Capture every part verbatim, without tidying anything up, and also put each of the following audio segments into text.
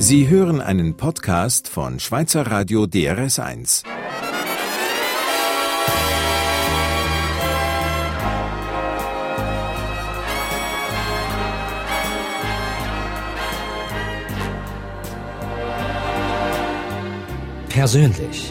Sie hören einen Podcast von Schweizer Radio D R S eins. Persönlich.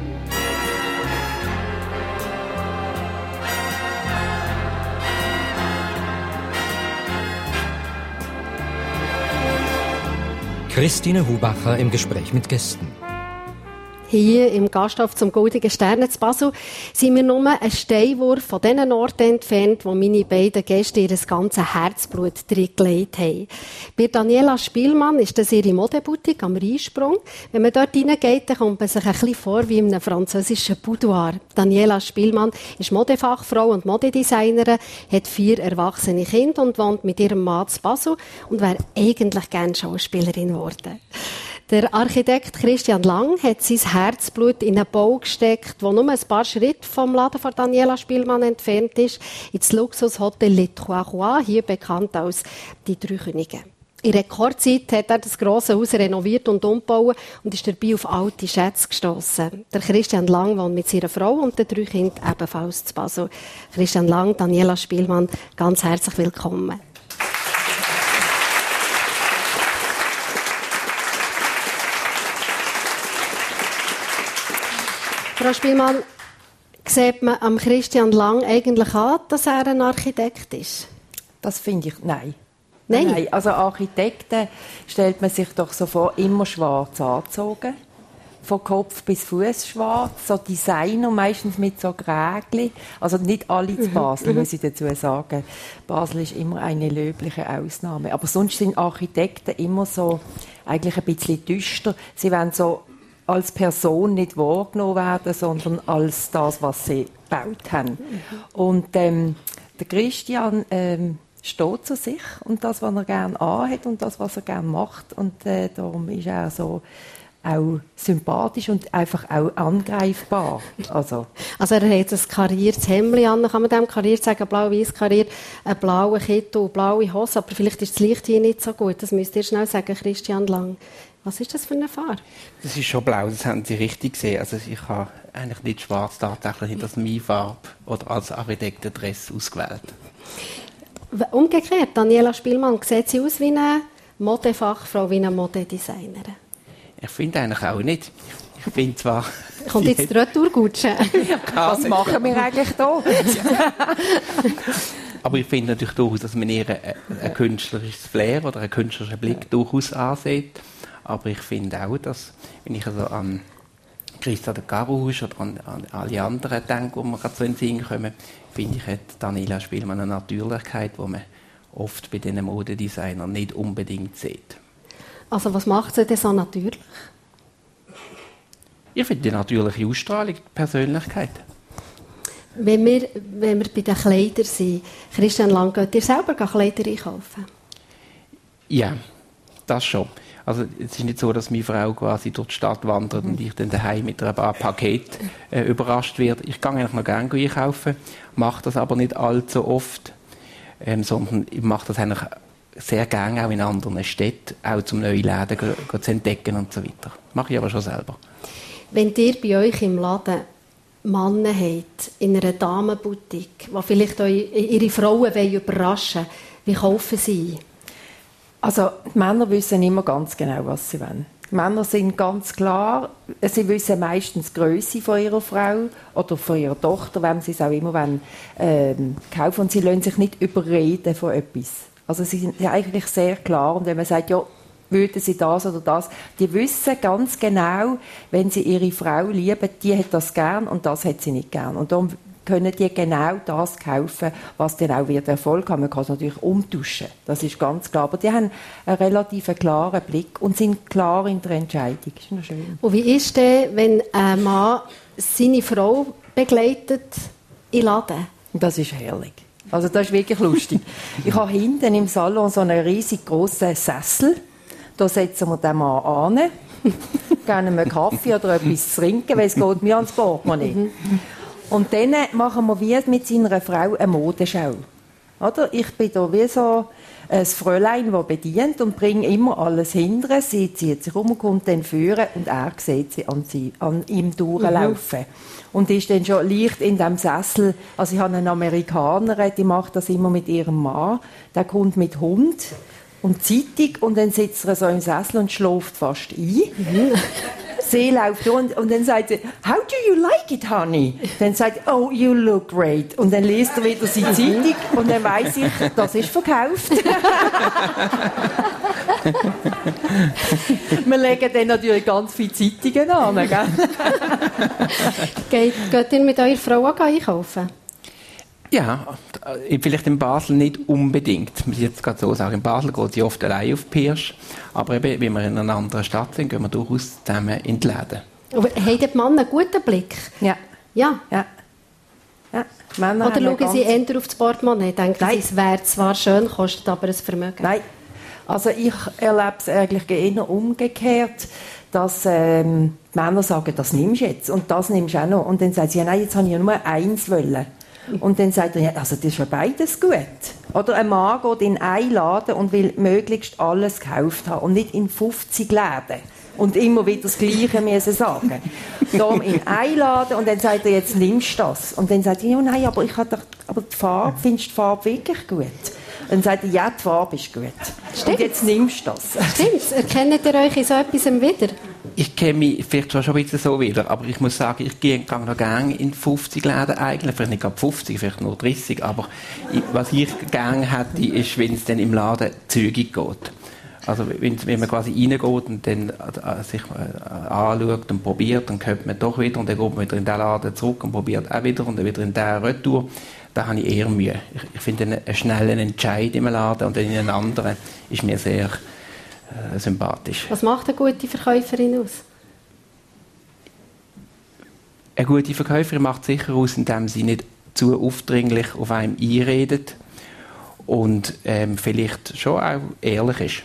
Christine Hubacher im Gespräch mit Gästen. Hier im Gasthof zum Goldigen Stern zu Basel sind wir nur einen Steinwurf von diesen Orten entfernt, wo meine beiden Gäste ihr ganzes Herzblut drin gelegt haben. Bei Daniela Spielmann ist das ihre Modeboutique am Rheinsprung. Wenn man dort reingeht, dann kommt man sich ein bisschen vor wie in einem französischen Boudoir. Daniela Spielmann ist Modefachfrau und Modedesignerin, hat vier erwachsene Kinder und wohnt mit ihrem Mann zu Basel und wäre eigentlich gerne Schauspielerin geworden. Der Architekt Christian Lang hat sein Herzblut in einen Bau gesteckt, der nur ein paar Schritte vom Laden von Daniela Spielmann entfernt ist, ins Luxushotel Les Trois Rois, hier bekannt als die Drei Könige. In Rekordzeit hat er das grosse Haus renoviert und umgebaut und ist dabei auf alte Schätze gestossen. Der Christian Lang wohnt mit seiner Frau und den drei Kindern ebenfalls zu Basel. Christian Lang, Daniela Spielmann, ganz herzlich willkommen. Frau Spielmann, sieht man am Christian Lang eigentlich an, dass er ein Architekt ist? Das finde ich, nein. Nein? Nein. Also Architekten stellt man sich doch so vor, immer schwarz angezogen. Von Kopf bis Fuß schwarz. So Designer meistens mit so Grägli. Also nicht alle zu Basel, mhm. muss ich dazu sagen. Basel ist immer eine löbliche Ausnahme. Aber sonst sind Architekten immer so eigentlich ein bisschen düster. Sie wollen so als Person nicht wahrgenommen werden, sondern als das, was sie gebaut haben. Mhm. Und ähm, der Christian ähm, steht zu sich und das, was er gerne anhat und das, was er gerne macht. Und äh, darum ist er so auch sympathisch und einfach auch angreifbar. Also, also er hat ein kariertes Hemdli an, kann man dem kariert sagen, blau-weiß kariert, einen blauen Kittel und blaue Hose, aber vielleicht ist das Licht hier nicht so gut, das müsst ihr schnell sagen, Christian Lang. Was ist das für eine Farbe? Das ist schon blau, das haben Sie richtig gesehen. Also ich habe eigentlich nicht schwarz tatsächlich nicht als meine Farbe oder als Architektendress ausgewählt. Umgekehrt, Daniela Spielmann, sieht sie aus wie eine Modefachfrau, wie eine Modedesignerin? Ich finde eigentlich auch nicht. Ich finde zwar... Kommt jetzt die Retourgutsche? Was machen wir eigentlich da? Aber ich finde natürlich durchaus, dass man ihr ein, ein künstlerisches Flair oder einen künstlerischen Blick durchaus ansieht. Aber ich finde auch, dass, wenn ich also an Christa de Carouge oder an, an alle anderen denke, die mir gerade so in den Sinn kommen, finde ich, hat Daniela Spielmann eine Natürlichkeit, die man oft bei diesen Modedesignern nicht unbedingt sieht. Also was macht sie denn so natürlich? Ich finde die natürliche Ausstrahlung, die Persönlichkeit. Wenn wir, wenn wir bei den Kleidern sind, Christian Lang, geht ihr selber Kleider einkaufen? Ja, das schon. Also es ist nicht so, dass meine Frau quasi durch die Stadt wandert mhm. und ich dann daheim mit ein paar Paketen äh, überrascht werde. Ich gehe eigentlich noch gerne einkaufen, mache das aber nicht allzu oft, ähm, sondern ich mache das eigentlich sehr gerne auch in anderen Städten, auch zum neue Läden go, go zu entdecken und so weiter. Mache ich aber schon selber. Wenn ihr bei euch im Laden Männer habt, in einer Damenboutique, die vielleicht ihre Frauen überraschen wollen, wie kaufen sie? Also die Männer wissen immer ganz genau, was sie wollen. Die Männer sind ganz klar, sie wissen meistens die Grösse von ihrer Frau oder von ihrer Tochter, wenn sie es auch immer wollen, ähm, kaufen. Und sie lassen sich nicht überreden von etwas. Also sie sind eigentlich sehr klar. Und wenn man sagt, ja, würden sie das oder das, die wissen ganz genau, wenn sie ihre Frau lieben, die hat das gern und das hat sie nicht gern. Und darum können die genau das kaufen, was dann auch wird Erfolg haben. Man kann es natürlich umtauschen, das ist ganz klar. Aber die haben einen relativ klaren Blick und sind klar in der Entscheidung. Das ist noch schön. Und wie ist denn, wenn ein Mann seine Frau begleitet in den Laden? Das ist herrlich. Also das ist wirklich lustig. Ich habe hinten im Salon so einen riesig grossen Sessel. Da setzen wir den Mann an, geben ihm einen Kaffee oder etwas zu trinken, weil es geht mir ans Portemonnaie. Und dann machen wir wie mit seiner Frau eine Modeschau. Oder? Ich bin da wie so ein Fräulein, das bedient und bringt immer alles hinterher. Sie zieht sich um und kommt dann führen und er sieht sie an, sie, an ihm durchlaufen. Mhm. Und ist dann schon leicht in dem Sessel. Also ich habe einen Amerikaner, die macht das immer mit ihrem Mann. Der kommt mit Hund und Zeitung und dann sitzt er so im Sessel und schläft fast ein. Mhm. Sie läuft und, und dann sagt sie, how do you like it, honey? Dann sagt sie, oh, you look great. Und dann liest er wieder seine Zeitung und dann weiss ich, das ist verkauft. Wir legen dann natürlich ganz viele Zeitungen an. Gell? Geht, geht ihr mit eurer Frau auch einkaufen? Ja, vielleicht in Basel nicht unbedingt. Man muss jetzt gerade so sagen, in Basel geht sie oft allein auf die Pirsch. Aber eben, wenn wir in einer anderen Stadt sind, gehen wir durchaus zusammen in die Läden. Aber haben die Männer einen guten Blick? Ja. Ja? Ja. Ja. Männer Oder schauen sie eher auf das Portemonnaie? Denken sie, es wäre zwar schön, kostet aber ein Vermögen? Nein. Also ich erlebe es eigentlich eher umgekehrt, dass ähm, die Männer sagen, das nimmst du jetzt und das nimmst du auch noch. Und dann sagen sie, ja, nein, jetzt habe ich ja nur eins wollen. Und dann sagt er, ja, also das ist ja beides gut. Oder ein Mann geht in einen Laden und will möglichst alles gekauft haben und nicht in fünfzig Läden. Und immer wieder das Gleiche müssen sagen. Darum in einen Laden und dann sagt er, jetzt nimmst du das. Und dann sagt er, ja, nein, aber ich habe doch, aber die Farbe, findest du die Farbe wirklich gut? Und dann sagt er, ja, die Farbe ist gut. Stimmt. Und jetzt nimmst du das. Stimmt. Erkennt ihr euch in so etwas wieder? Ich kenne mich vielleicht schon ein bisschen so wieder, aber ich muss sagen, ich gehe noch gerne in fünfzig Läden eigentlich, vielleicht nicht gerade fünfzig, vielleicht nur dreißig, aber ich, was ich gerne hätte, ist, wenn es dann im Laden zügig geht. Also wenn, wenn man quasi reingeht und dann äh, sich äh, anschaut und probiert, dann kommt man doch wieder und dann geht man wieder in den Laden zurück und probiert auch wieder und dann wieder in den Retour. Da habe ich eher Mühe. Ich, ich finde einen, einen schnellen Entscheid im Laden und dann in einen anderen ist mir sehr äh, sympathisch. Was macht eine gute Verkäuferin aus? Eine gute Verkäuferin macht sicher aus, indem sie nicht zu aufdringlich auf einem einredet und ähm, vielleicht schon auch ehrlich ist.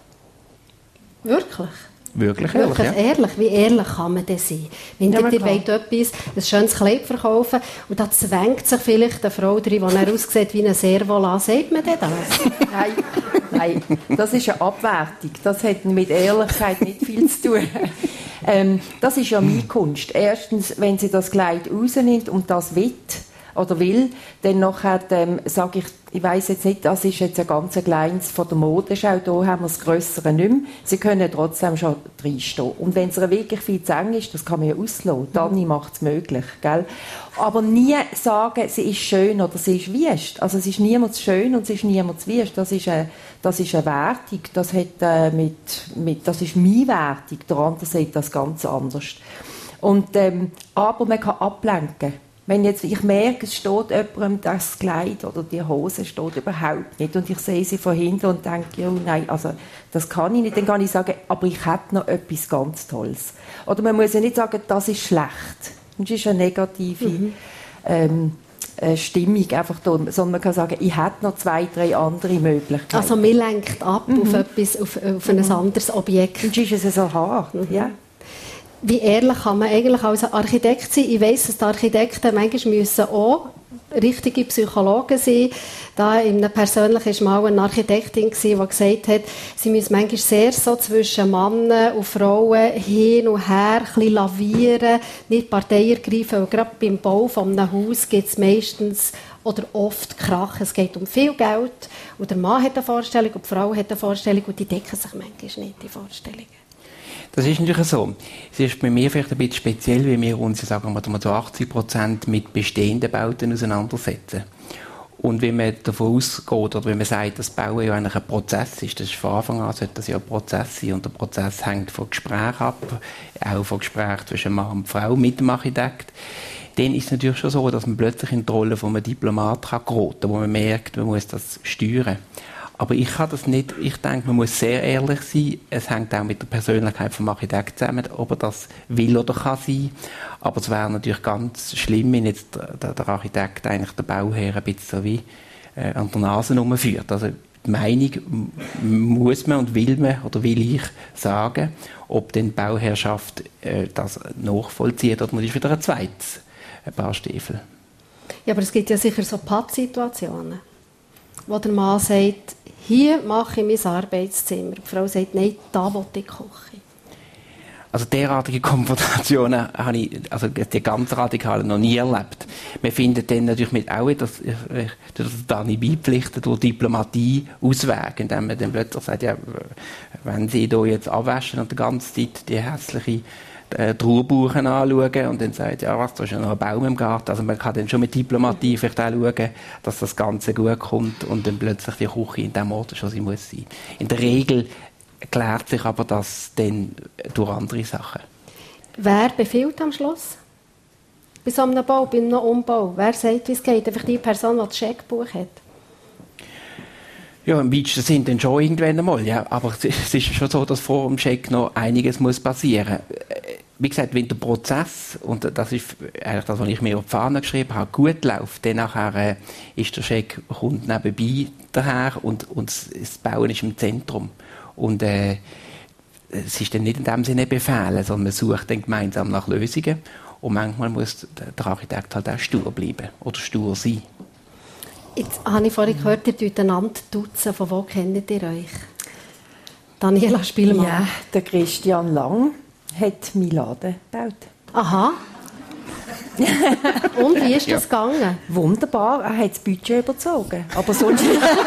Wirklich? Wirklich ehrlich, Wirklich ja. ehrlich? Wie ehrlich kann man denn sein? Wenn Ja, ihr wollt etwas, ein schönes Kleid verkaufen und da zwängt sich vielleicht eine Frau drin, die dann aussieht wie eine Servola, sagt man denn das? Nein, nein, das ist eine Abwertung. Das hat mit Ehrlichkeit nicht viel zu tun. Ähm, das ist ja meine Kunst. Erstens, wenn sie das Kleid rausnimmt und das will, oder will, dann nachher ähm, sage ich, ich weiss jetzt nicht, das ist jetzt ein ganz kleines von der Modenschau, da haben wir das Grössere nicht mehr. Sie können trotzdem schon reinstehen. Und wenn es wirklich viel zu eng ist, das kann man ja auslassen, dann macht es möglich. Gell? Aber nie sagen, sie ist schön oder sie ist wüst. Also es ist niemand schön und es ist niemand wüst. Das ist eine, das ist eine Wertung. Das, hat, äh, mit, mit, das ist meine Wertung. Der andere sieht das ganz anders. Und, ähm, aber man kann ablenken. Wenn jetzt, ich merke, es steht jemandem das Kleid oder die Hose steht überhaupt nicht und ich sehe sie von hinten und denke, ja, nein, also das kann ich nicht, dann kann ich sagen, aber ich hätte noch etwas ganz Tolles. Oder man muss ja nicht sagen, das ist schlecht. Das ist eine negative mhm. ähm, äh, Stimmung, einfach da, sondern man kann sagen, ich hätte noch zwei, drei andere Möglichkeiten. Also man lenkt ab mhm. auf, etwas, auf, auf ein mhm. anderes Objekt. Und ist es so hart, mhm. ja. Wie ehrlich kann man eigentlich als Architekt sein? Ich weiss, dass die Architekten manchmal müssen auch richtige Psychologen sein. Da in einem persönlichen war mal eine Architektin, die gesagt hat, sie müssen manchmal sehr so zwischen Männern und Frauen hin und her ein bisschen lavieren, nicht Partei ergreifen, weil gerade beim Bau eines Hauses gibt es meistens oder oft Krach. Es geht um viel Geld und der Mann hat eine Vorstellung und die Frau hat eine Vorstellung und die decken sich manchmal nicht, die Vorstellungen. Das ist natürlich so. Es ist bei mir vielleicht ein bisschen speziell, weil wir uns, sagen wir mal, zu achtzig Prozent mit bestehenden Bauten auseinandersetzen. Und wenn man davon ausgeht, oder wenn man sagt, dass Bauen ja eigentlich ein Prozess ist, das ist von Anfang an sollte das ja ein Prozess sein, und der Prozess hängt von Gesprächen ab, auch von Gesprächen zwischen Mann und Frau mit dem Architekt, dann ist es natürlich schon so, dass man plötzlich in die Rolle von einem Diplomat geraten kann, wo man merkt, man muss das steuern. Aber ich kann das nicht, ich denke, man muss sehr ehrlich sein. Es hängt auch mit der Persönlichkeit des Architekten zusammen, ob er das will oder kann sein. Aber es wäre natürlich ganz schlimm, wenn jetzt der, der Architekt eigentlich den Bauherr ein bisschen so wie äh, an der Nase herumführt. Also die Meinung muss man und will man oder will ich sagen, ob denn die Bauherrschaft äh, das nachvollzieht oder nicht, ist wieder ein zweites ein paar Stiefel. Ja, aber es gibt ja sicher so Pattsituationen, wo der Mann sagt, hier mache ich mein Arbeitszimmer. Die Frau sagt, nein, da will ich kochen. Also derartige Konfrontationen habe ich, also die ganz radikalen, noch nie erlebt. Wir finden dann natürlich mit auch wieder, dass Dani beipflichtet, durch Diplomatie auswägen, indem man dann plötzlich sagt, ja, wenn Sie hier jetzt abwaschen und die ganze Zeit die hässliche äh, Trauerbuchen anschauen und dann sagt, ja, was, da ist ja noch ein Baum im Garten. Also man kann dann schon mit Diplomatie vielleicht auch schauen, dass das Ganze gut kommt und dann plötzlich die Küche in dem Ort schon sie muss sein. In der Regel klärt sich aber das dann durch andere Sachen. Wer befiehlt am Schluss? Bei so einem Bau, bei einem Umbau? Wer sagt, wie es geht? Einfach die Person, die das Scheckbuch hat? Ja, im weitesten Sinn dann schon irgendwann einmal, ja. Aber es ist schon so, dass vor dem Scheck noch einiges muss passieren muss. Wie gesagt, wenn der Prozess, und das ist eigentlich das, was ich mir auf die Fahne geschrieben habe, gut läuft, dann nachher äh, ist der Scheck, kommt nebenbei daher und, und das Bauen ist im Zentrum. Und äh, es ist dann nicht in dem Sinne befehlen, sondern man sucht dann gemeinsam nach Lösungen. Und manchmal muss der Architekt halt auch stur bleiben oder stur sein. Jetzt habe ich vorhin gehört, ihr tut einander duzen. Von wo kennt ihr euch? Daniela Spielmann. Ja, der Christian Lang hat meinen Laden gebaut. Aha. Und wie ist das ja. gegangen? Wunderbar, er hat das Budget überzogen. Aber sonst...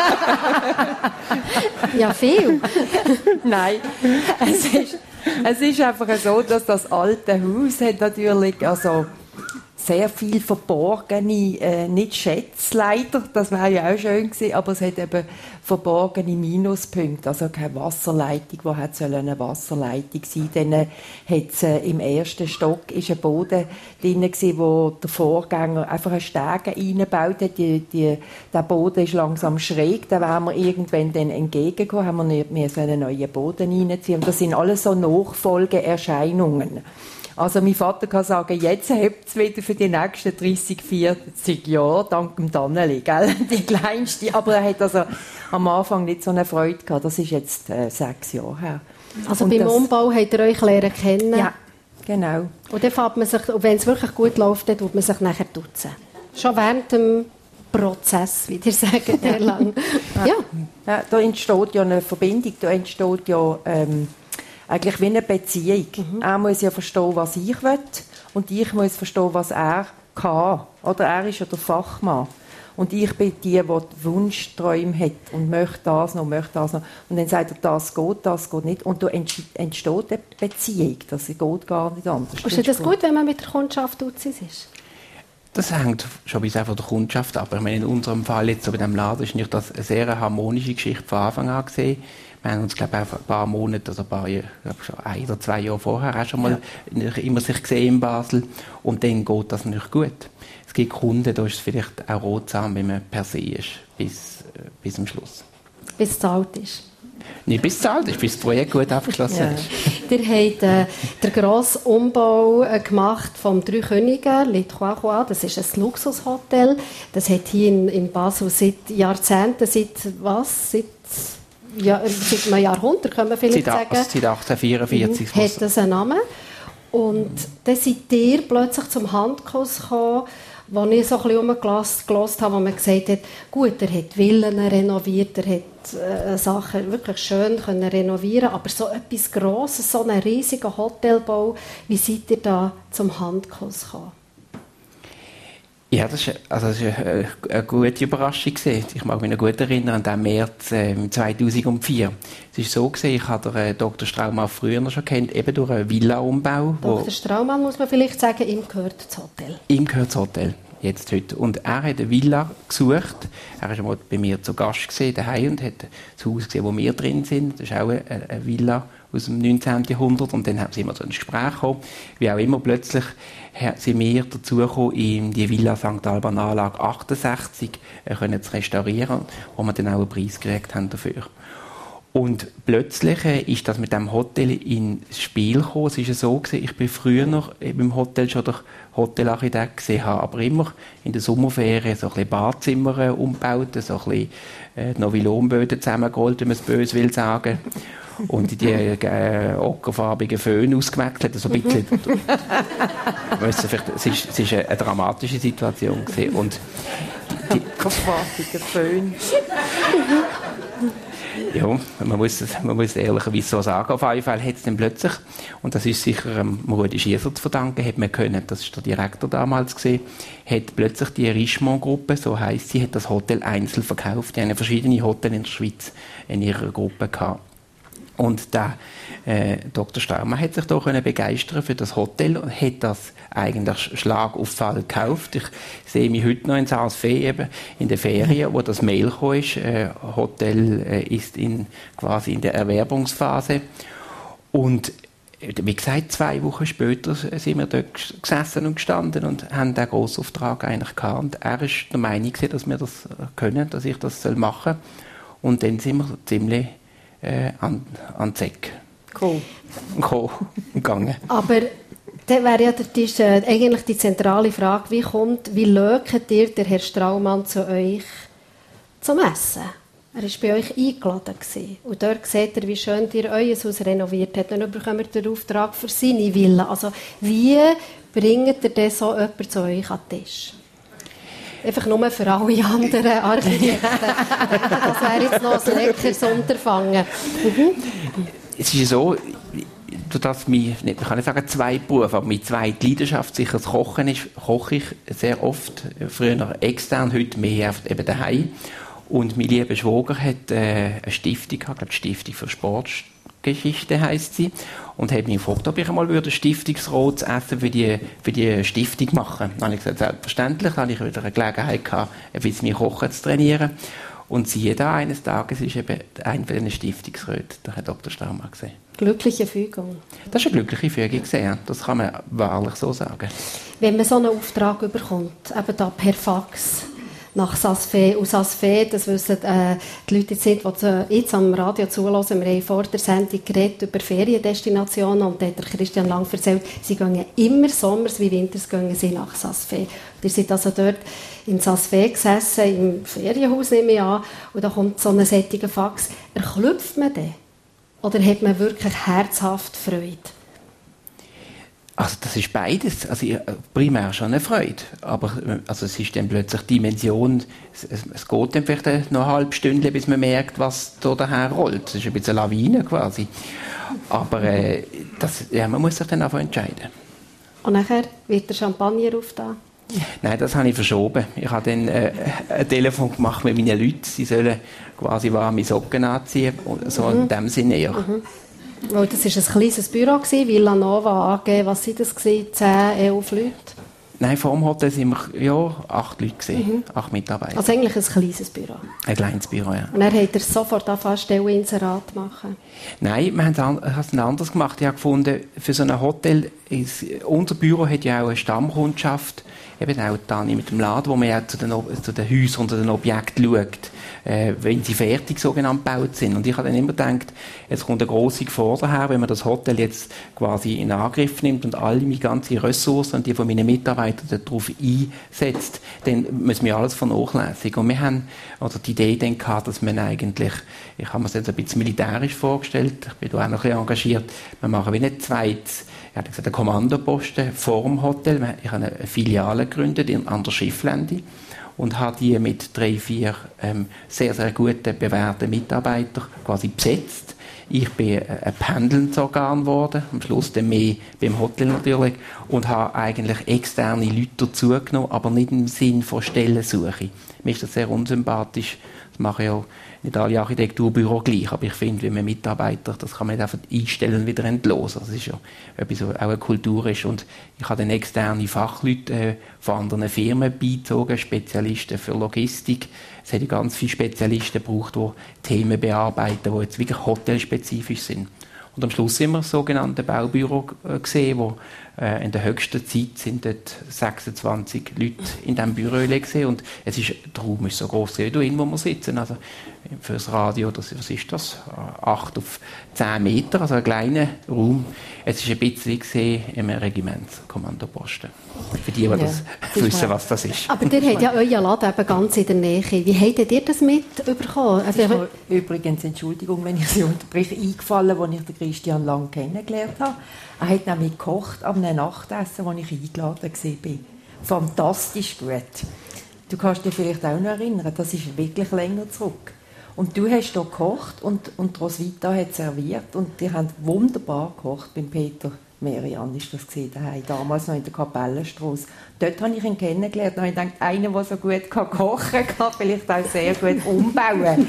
Ja, viel. Nein, es ist, es ist einfach so, dass das alte Haus hat natürlich also sehr viel verborgene, äh, nicht Schätze leider, das wäre ja auch schön gewesen, aber es hat eben verborgene Minuspunkte, also keine Wasserleitung, die hätte eine Wasserleitung sein. Dann äh, hat's, äh, im ersten Stock ist ein Boden drin gewesen, wo der Vorgänger einfach einen Stege eingebaut hat. Die, die, der Boden ist langsam schräg, da wären wir irgendwann dann entgegengekommen, haben wir nicht mehr so einen neuen Boden reinziehen. Und das sind alles so Nachfolgeerscheinungen. Also mein Vater kann sagen, jetzt hebt es wieder für die nächsten dreissig, vierzig Jahre, dank dem Danneli, gell? Die kleinste. Aber er hat also am Anfang nicht so eine Freude gehabt. Das ist jetzt äh, sechs Jahre her. Also und beim das, Umbau habt ihr euch lernen kennen? Ja, genau. Und dann fährt man sich, wenn es wirklich gut läuft, dann tut man sich nachher duzen. Schon während dem Prozess, wie ihr sagt, sehr lang. Ja. Ja, da entsteht ja eine Verbindung, da entsteht ja... Ähm, eigentlich wie eine Beziehung. Mhm. Er muss ja verstehen, was ich will, und ich muss verstehen, was er kann. Oder er ist ja der Fachmann. Und ich bin die, die Wunschträume hat und möchte das noch, möchte das noch. Und dann sagt er, das geht, das geht nicht. Und da entsteht eine Beziehung. Das geht gar nicht anders. Ist das gut, wenn man mit der Kundschaft dutzig ist? Das hängt schon bis von der Kundschaft ab. Ich meine, in unserem Fall jetzt so bei diesem Laden ist nicht das eine sehr harmonische Geschichte von Anfang an gesehen. Wir haben uns, glaube ich, ein paar Monate, also ein paar Jahre, schon ein oder zwei Jahre vorher auch schon mal ja. immer sich gesehen in Basel. Und dann geht das nicht gut. Es gibt Kunden, da ist es vielleicht auch rotsam, wenn man per se ist, bis, bis zum Schluss. Bis es zahlt ist. Nicht bis es zahlt ist, bis das Projekt gut abgeschlossen ja. ist. Ihr habt äh, den grossen Umbau äh, gemacht vom Drei Könige, Le Trois Rois. Das ist ein Luxushotel. Das hat hier in, in Basel seit Jahrzehnten, seit was? Seit Ja, seit einem Jahrhundert, können wir vielleicht seit, sagen. Seit achtzehnhundertvierundvierzig. Mhm. Hat das einen Namen. Und dann seid ihr plötzlich zum Handkuss gekommen, wo ich so ein bisschen rumgelassen habe, wo man gesagt hat, gut, er hat Villen renoviert, er hat äh, Sachen wirklich schön können renovieren, aber so etwas Grosses, so einen riesigen Hotelbau, wie seid ihr da zum Handkuss gekommen? Ja, das war also das ist eine, eine gute Überraschung. Ich mag mich noch gut erinnern an den März äh, zweitausendvier. Es war so, ich habe den äh, Doktor Straumann früher noch schon kennt, eben durch einen Villa-Umbau. Doktor Straumann, muss man vielleicht sagen, ihm gehört das Hotel. Ihm gehört das Hotel, jetzt heute. Und er hat eine Villa gesucht. Er war schon mal bei mir zu Gast gesehen, daheim, und hat das Haus gesehen, wo wir drin sind. Das ist auch eine, eine Villa aus dem neunzehnten Jahrhundert. Und dann sind wir zu einem Gespräch gekommen. Wie auch immer, plötzlich sind wir dazu gekommen, in die Villa Sankt Alban Anlage achtundsechzig äh, können zu restaurieren, wo wir dann auch einen Preis gekriegt haben dafür. Und plötzlich äh, ist das mit dem Hotel ins Spiel gekommen. Es ist so gewesen, ich bin früher noch im Hotel schon der Hotelarchitekt gesehen, habe aber immer in der Sommerferien so ein bisschen Badzimmer äh, umgebaut, so ein bisschen äh, Novillonböden zusammengeholt, wenn man es böse will sagen. Und die äh, ockerfarbigen Föhn ausgewechselt, so ein bisschen. Weißt du, es ist, es ist eine, eine dramatische Situation gewesen. Und die ockerfarbigen Föhn. Ja, man muss, man muss ehrlicherweise so sagen. Auf jeden Fall hat es dann plötzlich, und das ist sicher ähm, Rudi Schieser zu verdanken, hat man können, das ist der Direktor damals gesehen, hat plötzlich die Richemont-Gruppe, so heisst sie, hat das Hotel einzeln verkauft. Die haben verschiedene Hotels in der Schweiz in ihrer Gruppe gehabt. Und der äh, Doktor Staumann hat sich da können begeistern für das Hotel und hat das eigentlich Schlag auf Fall gekauft. Ich sehe mich heute noch in Saas Fee eben in der Ferien, wo das Mail kam, ist, äh, Hotel äh, ist in, quasi in der Erwerbungsphase. Und äh, wie gesagt, zwei Wochen später sind wir dort gesessen und gestanden und haben den Grossauftrag eigentlich gehabt. Und er ist der Meinung, dass wir das können, dass ich das machen soll. Und dann sind wir ziemlich Äh, an, an die Säcke. Cool. Cool. Gegangen. Aber dann wäre ja das ist, äh, eigentlich die zentrale Frage, wie kommt, wie löket ihr der Herr Straumann zu euch zum Essen? Er war bei euch eingeladen gewesen. Und dort seht ihr, wie schön ihr euer Haus renoviert habt. Dann bekommt ihr den Auftrag für seine Villa. Also wie bringt ihr denn so jemanden zu euch an den Tisch? Einfach nur für alle anderen Architekten. Das wäre jetzt noch ein leckeres Unterfangen. Mhm. Es ist so, dass mein, ich kann nicht sagen zwei Berufe, aber meine zweite Leidenschaft sicher das Kochen ist, koche ich sehr oft, früher noch extern, heute mehr eben daheim. Und mein lieber Schwager hat äh, eine Stiftung gehabt, glaube Stiftung für Sportgeschichte heisst sie, und hat mich gefragt, ob ich einmal ein Stiftungsratsessen für die, für die Stiftung machen. Dann habe ich gesagt, selbstverständlich. Dann habe ich wieder eine Gelegenheit gehabt, ein bisschen mein Kochen zu trainieren. Und siehe da, eines Tages ist eben einer von diesen Stiftungsräten, der Herr Doktor Staumann gesehen. Glückliche Fügung. Das ist eine glückliche Fügung gesehen, das kann man wahrlich so sagen. Wenn man so einen Auftrag bekommt, eben da per Fax, nach Saas Fee. Und Saas Fee, das wissen äh, die Leute jetzt nicht, die jetzt am Radio zuhören. Wir haben vor der Sendung geredet über Feriendestinationen und da hat der Christian Lang erzählt, sie gehen immer sommers wie winters gehen sie nach Saas Fee. Ihr seid also dort in Saas Fee gesessen, im Ferienhaus nehme ich an, und da kommt so ein sättiger Fax. Erklüpft man den? Oder hat man wirklich herzhaft Freude? Also das ist beides. Also primär schon eine Freude, aber also es ist dann plötzlich die Dimension, es, es geht dann vielleicht noch eine halbe Stunde, bis man merkt, was da daher rollt. Das ist ein bisschen eine Lawine quasi. Aber äh, das, ja, man muss sich dann einfach entscheiden. Und nachher wird der Champagner aufgetan? Nein, das habe ich verschoben. Ich habe dann äh, ein Telefon gemacht mit meinen Leuten, sie sollen quasi warme Socken anziehen, so mhm. in dem Sinne eher. Mhm. Weil das war ein kleines Büro, Villa Nova A G, was waren das? zehn, elf Leute? Nein, vor dem Hotel waren wir ja, acht Leute, mhm. acht Mitarbeiter. Also eigentlich ein kleines Büro? Ein kleines Büro, ja. Und dann hat er sofort angefangen, Stelleninserat machen? Nein, wir haben es anders gemacht. Ich habe gefunden, für so ein Hotel, ist, unser Büro hat ja auch eine Stammkundschaft, eben auch dann mit dem Laden, wo man ja zu den, zu den Häusern und den Objekten schaut, äh, wenn sie fertig sogenannt gebaut sind. Und ich habe dann immer gedacht, es kommt eine grosse Gefahr daher, wenn man das Hotel jetzt quasi in Angriff nimmt und alle meine ganzen Ressourcen und die von meinen Mitarbeitern darauf einsetzt, dann müssen wir alles vernachlässigen. Und wir haben oder die Idee dann gehabt, dass man eigentlich, ich habe mir das jetzt ein bisschen militärisch vorgestellt, ich bin da auch noch ein bisschen engagiert, wir machen wie ein zweites, ich habe gesagt, einen Kommandoposten vor dem Hotel. Ich habe eine Filiale gegründet an der Schifflände und habe die mit drei, vier ähm, sehr, sehr guten, bewährten Mitarbeitern quasi besetzt. Ich bin ein pendelndes Organ geworden, am Schluss dann mehr beim Hotel natürlich, und habe eigentlich externe Leute dazugenommen, aber nicht im Sinn von Stellensuche. Mir ist das sehr unsympathisch. Das mache ja nicht alle Architekturbüros gleich, aber ich finde, wenn man Mitarbeiter, das kann man nicht einfach einstellen und wieder entlassen. Das ist ja etwas, was auch eine Kultur ist. Und ich habe dann externe Fachleute äh, von anderen Firmen beizogen, Spezialisten für Logistik. Es hätte ganz viele Spezialisten gebraucht, die Themen bearbeiten, die jetzt wirklich hotelspezifisch sind. Und am Schluss sind wir das sogenannte Baubüro gesehen, wo äh, in der höchsten Zeit sind dort sechsundzwanzig Leute in diesem Büro gesehen. Und es ist, der Raum ist so groß wie drin, wo wir sitzen. Also für das Radio, das, was ist das? acht auf zehn Meter, also ein kleiner Raum. Es ist ein bisschen gesehen im Regimentskommandoposten. Für die, die ja, das wissen, was das ist. Aber ihr habt ja euer Laden eben ganz in der Nähe. Wie habt ihr das mitbekommen? Es ist mir übrigens, Entschuldigung, wenn ich Sie unterbreche, eingefallen, als ich den Christian Lang kennengelernt habe. Er hat nämlich gekocht an einem Nachtessen, wo ich eingeladen war. Fantastisch gut. Du kannst dich vielleicht auch noch erinnern, das ist wirklich länger zurück. Und du hast hier gekocht und, und Roswitha hat serviert und die haben wunderbar gekocht beim Peter Merian ist das gesehen, daheim, damals noch in der Kapellenstrasse. Dort habe ich ihn kennengelernt und habe gedacht, einer, der so gut kann kochen kann, vielleicht auch sehr gut umbauen.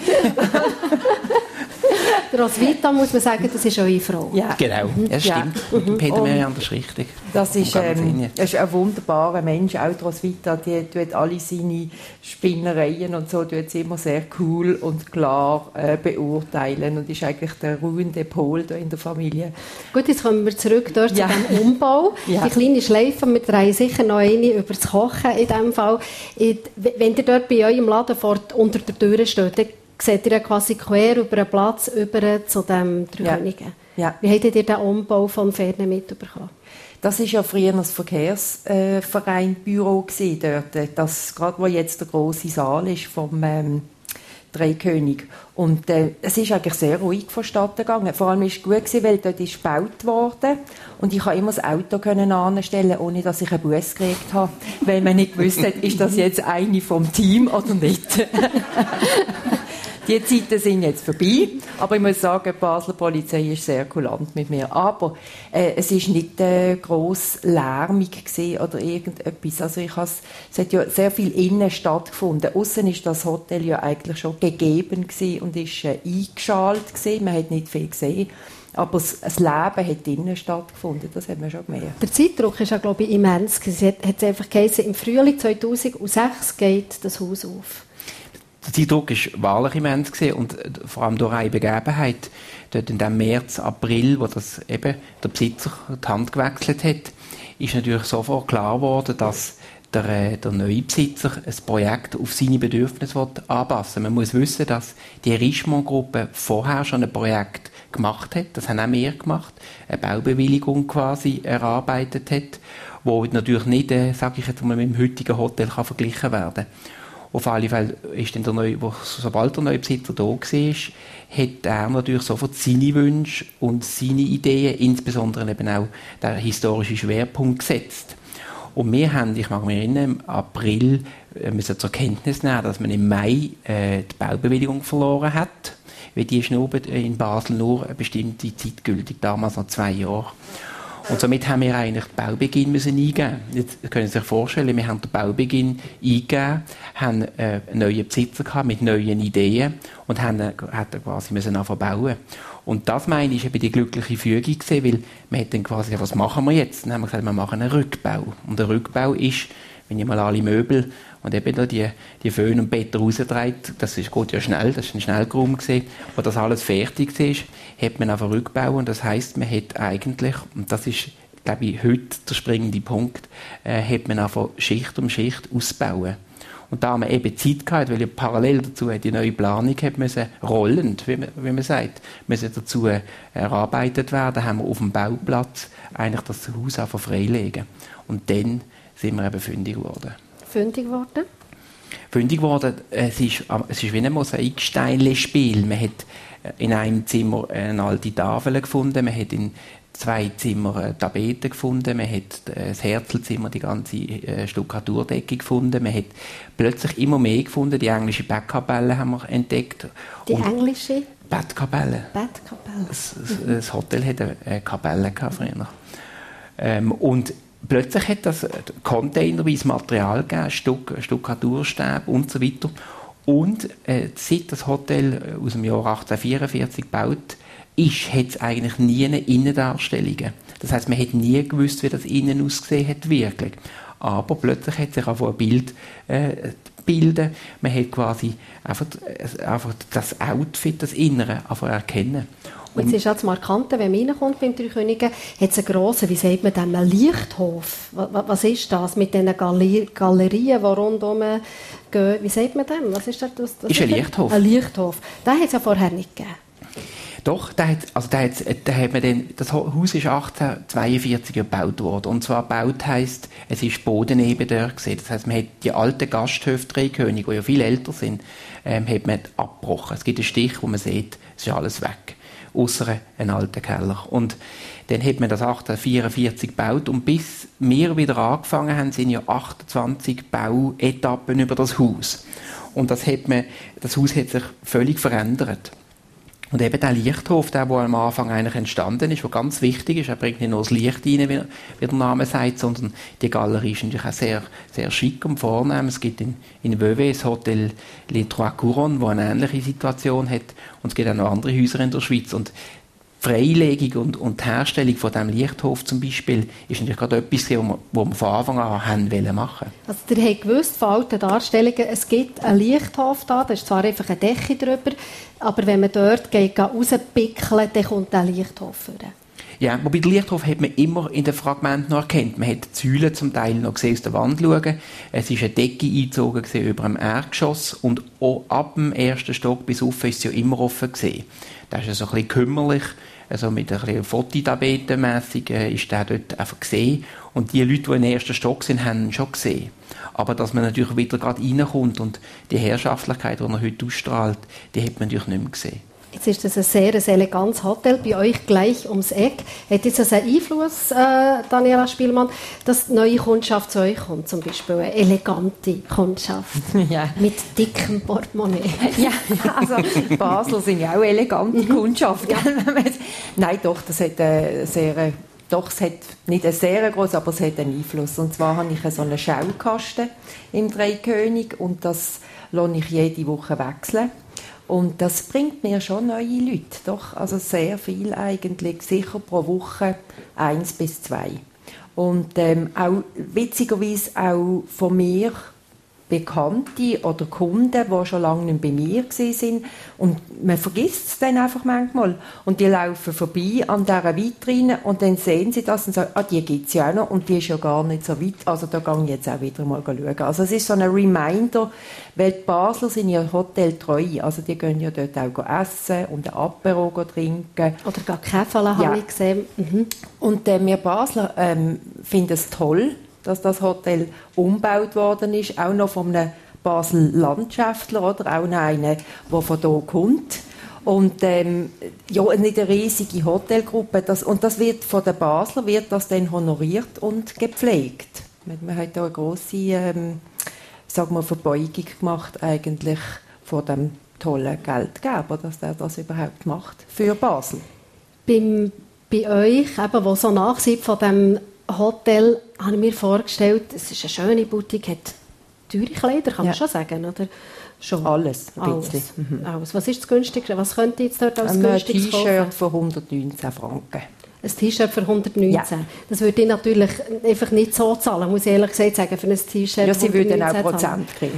Roswitha, muss man sagen, das ist eure Frau. Ja. Genau, das stimmt. Ja. Mit dem Peter Merian, das ist richtig. Das ist, ähm, das ist ein wunderbarer Mensch. Auch die Roswitha, die tut alle seine Spinnereien und so tut sie immer sehr cool und klar äh, beurteilen und ist eigentlich der ruhende Pol da in der Familie. Gut, jetzt kommen wir zurück dort ja. zu dem Umbau. Ja. Die kleine Schleife, wir drehen sicher noch eine über das Kochen in diesem Fall. Wenn ihr dort bei euch im Laden vor, unter der Tür steht, dann seht ihr quasi quer über den Platz über zu dem Drei ja. Königen. Ja. Wie habt ihr den Umbau von Ferne mitbekommen? Das war ja früher das Verkehrsverein Büro dort, das, gerade wo jetzt der grosse Saal ist vom ähm, Drei König. Und äh, es ist eigentlich sehr ruhig vonstatten gegangen. Vor allem war es gut, weil dort ist gebaut worden und ich konnte immer das Auto anstellen, ohne dass ich einen Bus gekriegt habe, weil man nicht gewusst hat, ist das jetzt eine vom Team oder nicht. Die Zeiten sind jetzt vorbei, aber ich muss sagen, die Basler Polizei ist sehr kulant mit mir. Aber äh, es war nicht äh, gross lärmig oder irgendetwas. Also ich has, es hat ja sehr viel innen stattgefunden. Aussen ist das Hotel ja eigentlich schon gegeben und ist äh, eingeschalt gewesen. Man hat nicht viel gesehen. Aber das, das Leben hat innen stattgefunden, das hat man schon gemerkt. Der Zeitdruck ist ja, glaube ich, immens. Es hat, hat einfach geheißen, im Frühling zweitausendsechs geht das Haus auf. Der Zeitdruck war wahrlich immens und vor allem durch eine Begebenheit, dort in dem März, April, wo das eben der Besitzer die Hand gewechselt hat, ist natürlich sofort klar geworden, dass der, der neue Besitzer ein Projekt auf seine Bedürfnisse anpassen will. Man muss wissen, dass die Richemont-Gruppe vorher schon ein Projekt gemacht hat, das haben auch wir gemacht, eine Baubewilligung quasi erarbeitet hat, wo natürlich nicht, äh, sage ich jetzt mal, mit dem heutigen Hotel kann verglichen werden. Auf alle Fälle ist dann der neue, wo, sobald der neue Besitzer da war, hat er natürlich sofort seine Wünsche und seine Ideen, insbesondere eben auch den historischen Schwerpunkt gesetzt. Und wir haben, ich mag mich erinnern, im April äh, müssen zur Kenntnis nehmen, dass man im Mai äh, die Baubewilligung verloren hat, weil die ist nur in Basel nur eine bestimmte Zeit gültig, damals noch zwei Jahre. Und somit haben wir eigentlich den Baubeginn müssen eingeben. Jetzt können Sie sich vorstellen, wir haben den Baubeginn eingegeben, haben äh, einen neuen Besitzer gehabt mit neuen Ideen und haben äh, quasi müssen anfangen bauen. Und das, meine ich, war eben die glückliche Fügung gewesen, weil wir hätten dann quasi, was machen wir jetzt? Dann haben wir gesagt, wir machen einen Rückbau. Und der Rückbau ist, wenn ich mal alle Möbel und eben da die, die Föhn und Betten rausdreht, das ist, geht ja schnell, das war ein Schnellraum gewesen, wo das alles fertig war, hat man einfach Rückbau und das heisst, man hat eigentlich, und das ist, glaube ich, heute der springende Punkt, äh, hat man einfach Schicht um Schicht ausbauen. Und da haben wir eben Zeit gehabt, weil ja parallel dazu die neue Planung hat müssen, rollend, wie man, wie man sagt, müssen dazu erarbeitet werden, haben wir auf dem Bauplatz eigentlich das Haus einfach freilegen. Und dann sind wir eben fündig geworden. Fündig geworden? Fündig geworden, es ist, es ist wie ein Mosaiksteinle-Spiel. Man hat in einem Zimmer eine alte Tafel gefunden, man hat in zwei Zimmern Tapeten gefunden, man hat das Herzlzimmer, die ganze Stuckaturdecke gefunden, man hat plötzlich immer mehr gefunden, die englische Bettkapelle haben wir entdeckt. Die Und englische? Bettkapelle. Bettkapelle. Das, das Hotel hatte eine Kapelle früher. Ähm, und plötzlich hat das containerweise Material gegeben, Stuck, Stuckaturstäbe und so weiter. Und äh, seit das Hotel aus dem Jahr achtzehnhundertvierundvierzig gebaut ist, hat es eigentlich nie eine Innendarstellung. Das heisst, man hat nie gewusst, wie das innen ausgesehen hat, wirklich. Aber plötzlich hat sich einfach ein Bild äh, bilden. Man hat quasi einfach, einfach das Outfit, das Innere, einfach erkennen. Und jetzt ist das Markante, wenn man reinkommt beim Drei Königen, hat es einen grossen, wie sagt man dem, einen Lichthof. Was ist das mit diesen Galer- Galerien, die rundherum gehen? Wie sagt man dem? Was ist das? das ist, ist ein Lichthof. Ein Lichthof. Das hat es ja vorher nicht gegeben. Doch, da hat, also da hat, da hat man den, das Haus ist achtzehnhundertzweiundvierzig gebaut worden. Und zwar gebaut heisst, es ist Boden neben dort gesehen. Das heisst, man hat die alten Gasthöfe Drei Könige, die ja viel älter sind, ähm, hat man abgebrochen. Es gibt einen Stich, wo man sieht, es ist alles weg. Ausser ein alter Keller. Und dann hat man das achtzehnhundertvierundvierzig gebaut und bis wir wieder angefangen haben, sind ja achtundzwanzig Bauetappen über das Haus. Und das, hat man, das Haus hat sich völlig verändert. Und eben der Lichthof, der, der am Anfang eigentlich entstanden ist, der ganz wichtig ist, er bringt nicht nur das Licht rein, wie, wie der Name sagt, sondern die Galerie ist natürlich auch sehr, sehr schick und vornehm. Es gibt in, in Vevey das Hotel Les Trois Couronnes, das eine ähnliche Situation hat. Und es gibt auch noch andere Häuser in der Schweiz. Und die Freilegung und, und die Herstellung von diesem Lichthof zum Beispiel ist natürlich gerade etwas, was wir, was wir von Anfang an haben wollen machen. Also ihr habt gewusst, von alten Darstellungen, es gibt einen Lichthof da, da ist zwar einfach eine Decke drüber, aber wenn man dort geht, rauspickeln, dann kommt der Lichthof vor. Ja, wobei den Lichthof hat man immer in den Fragmenten noch erkannt. Man hat die Säulen zum Teil noch gesehen, aus der Wand schauen. Es war eine Decke eingezogen über dem Erdgeschoss und auch ab dem ersten Stock bis rauf ist es ja immer offen gewesen. Das ist so ein bisschen kümmerlich, also mit ein bisschen Fototapetenmässig äh, ist der dort einfach gesehen. Und die Leute, die im ersten Stock sind, haben ihn schon gesehen. Aber dass man natürlich wieder gerade reinkommt und die Herrschaftlichkeit, die er heute ausstrahlt, die hat man natürlich nicht mehr gesehen. Jetzt ist das ein sehr ein elegantes Hotel, bei euch gleich ums Eck. Hat jetzt das einen Einfluss, äh, Daniela Spielmann, dass die neue Kundschaft zu euch kommt, zum Beispiel eine elegante Kundschaft ja. mit dickem Portemonnaie? Ja, also Basel sind ja auch elegante Kundschaft. Gell? Nein, doch, das hat eine sehr, doch, es hat nicht einen sehr grossen, aber es hat einen Einfluss. Und zwar habe ich so einen Schaukasten im Dreikönig und das lasse ich jede Woche wechseln. Und das bringt mir schon neue Leute, doch, also sehr viel eigentlich, sicher pro Woche eins bis zwei. Und ähm, auch witzigerweise auch von mir Bekannte oder Kunden, die schon lange nicht bei mir waren. Und man vergisst es dann einfach manchmal. Und die laufen vorbei an dieser Vitrine und dann sehen sie das und sagen, ah, die gibt es ja auch noch und die ist ja gar nicht so weit. Also da gehe ich jetzt auch wieder mal schauen. Also es ist so ein Reminder, weil die Basler sind ja hoteltreu. Also die gehen ja dort auch essen und ein Apero trinken. Oder gar Käferle ja. habe ich gesehen. Mhm. Und äh, wir Basler ähm, finden es toll, dass das Hotel umgebaut worden ist, auch noch von einem Basel-Landschaftler, oder auch noch einen, der von hier kommt. Und ähm, ja, nicht eine riesige Hotelgruppe. Das, und das wird von den Basler wird das dann honoriert und gepflegt. Man hat hier eine grosse ähm, sagen wir, Verbeugung gemacht eigentlich von dem tollen Geldgeber, dass er das überhaupt macht für Basel. Beim, bei euch, eben, wo so nach seid von dem Hotel, habe ich mir vorgestellt, es ist eine schöne Boutique, hat teure Kleider, kann man ja. schon sagen, oder? Schon. Alles, ein Alles. bisschen. Mhm. Alles. Was ist das günstigste? Was könnt ihr jetzt dort als ein günstiges kaufen? T-Shirt für hundertneunzehn Franken. Ein T-Shirt für hundertneunzehn? Ja. Das würde ich natürlich einfach nicht so zahlen, muss ich ehrlich gesagt sagen, für ein T-Shirt. Ja, sie würden auch Prozent kriegen.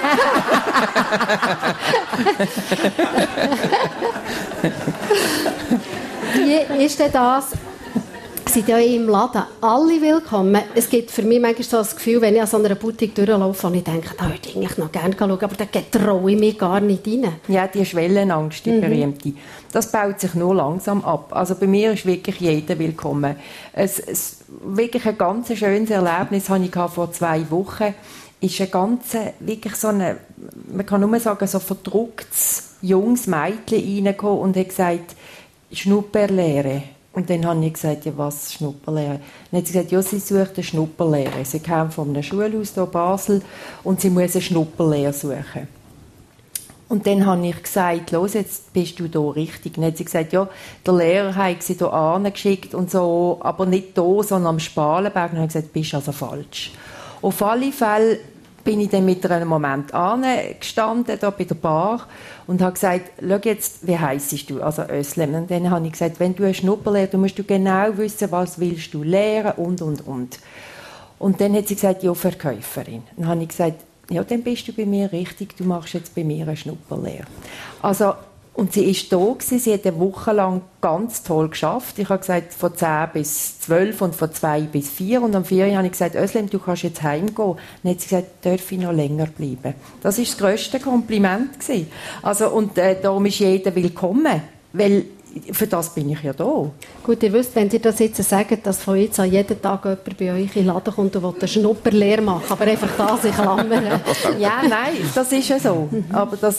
Wie ist denn das? Sind ja im Laden alle willkommen. Es gibt für mich manchmal so das Gefühl, wenn ich an so einer Boutique durchlaufe und ich denke, da würde ich eigentlich noch gerne schauen, aber da traue ich mich gar nicht rein. Ja, die Schwellenangst, die mhm. berühmte, das baut sich nur langsam ab. Also bei mir ist wirklich jeder willkommen. Es, es wirklich ein ganz schönes Erlebnis hatte ich vor zwei Wochen. Ist ein ganz, wirklich so eine, man kann nur sagen, so verdrucktes junges Mädchen reingekommen und hat gesagt, Schnupperlehre. Und dann habe ich gesagt, ja was, Schnupperlehre? Dann hat sie gesagt, ja, sie sucht eine Schnupperlehre. Sie kam von einem Schulhaus hier in Basel und sie muss eine Schnupperlehre suchen. Und dann habe ich gesagt, los, jetzt bist du hier richtig. Dann hat sie gesagt, ja, der Lehrer hat sie hier angeschickt und so, aber nicht hier, sondern am Spalenberg. Und dann habe ich gesagt, bist also falsch. Auf alle Fälle bin ich dann mit einem Moment angestanden, da bei der Bar, und habe gesagt, schau jetzt, wie heissest du? Also Özlem. Und dann habe ich gesagt, wenn du eine Schnupperlehre, du musst du genau wissen, was willst du lehren und, und, und. Und dann hat sie gesagt, ja, Verkäuferin. Dann habe ich gesagt, ja, dann bist du bei mir richtig, du machst jetzt bei mir eine Schnupperlehre. Also, und sie war da gewesen, sie hat eine Woche lang ganz toll geschafft. Ich habe gesagt, von zehn bis zwölf und von zwei bis vier. Und am vier habe ich gesagt, Özlem, du kannst jetzt heimgehen. Dann hat sie gesagt, darf ich noch länger bleiben. Das war das grösste Kompliment gewesen. Also, und äh, darum ist jeder willkommen, weil für das bin ich ja da. Gut, ihr wisst, wenn ihr das jetzt sagt, dass von jetzt an jeden Tag jemand bei euch in den Laden kommt und will eine Schnupperlehre machen, aber einfach das in Klammern. Ja, nein, das ist ja so. Aber das, äh,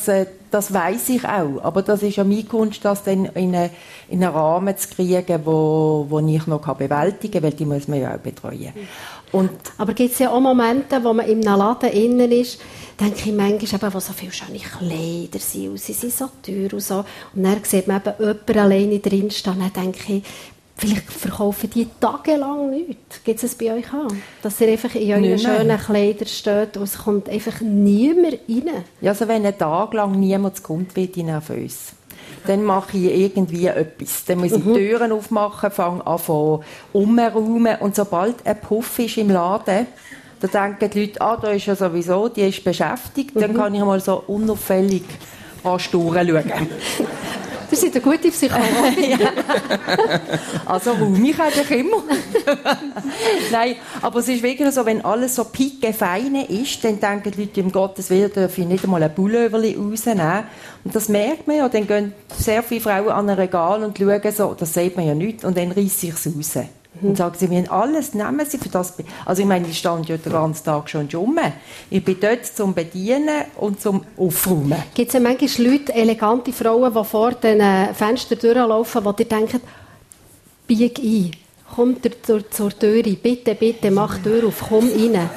das weiss ich auch. Aber das ist ja meine Kunst, das dann in einen, in einen Rahmen zu kriegen, wo, wo ich noch bewältigen kann, weil die muss man ja auch betreuen. Und aber gibt es ja auch Momente, wo man in einem Laden innen ist, denke ich manchmal, eben, wo so viele schöne Kleider sind und sie sind so teuer und so. Und dann sieht man eben jemanden alleine drinstehen, dann denke ich, vielleicht verkaufen die tagelang nichts. Gibt es bei euch auch? Dass ihr einfach in euren schönen Kleidern steht und es kommt einfach niemand rein? Ja, also wenn einen Tag lang niemand kommt, wird ich nervös. Dann mache ich irgendwie etwas. Dann muss ich mhm. die Türen aufmachen, fange an zu umräumen. Und sobald ein Puff ist im Laden, dann denken die Leute, ah, da ist ja sowieso, die ist beschäftigt. Mhm. Dann kann ich mal so unauffällig an Sturen schauen. Das sind eine gute Psychologin. Ja. Also räume ich eigentlich immer. Nein, aber es ist wirklich so, wenn alles so pickefein ist, dann denken die Leute, um Gottes Willen darf ich nicht einmal ein Pulloverli rausnehmen. Und das merkt man ja, dann gehen sehr viele Frauen an ein Regal und schauen so, das sieht man ja nicht, und dann reisse ich es raus. Und sagen sie, wir alles nehmen sie für das. Also ich meine, ich stand ja den ganzen Tag schon rum. Ich bin dort zum Bedienen und zum Aufräumen. Gibt es ja manchmal Leute, elegante Frauen, die vor den Fenstern durchlaufen, wo die denken, bieg ein, komm zur, zur Tür, bitte, bitte, mach die Tür auf, komm rein.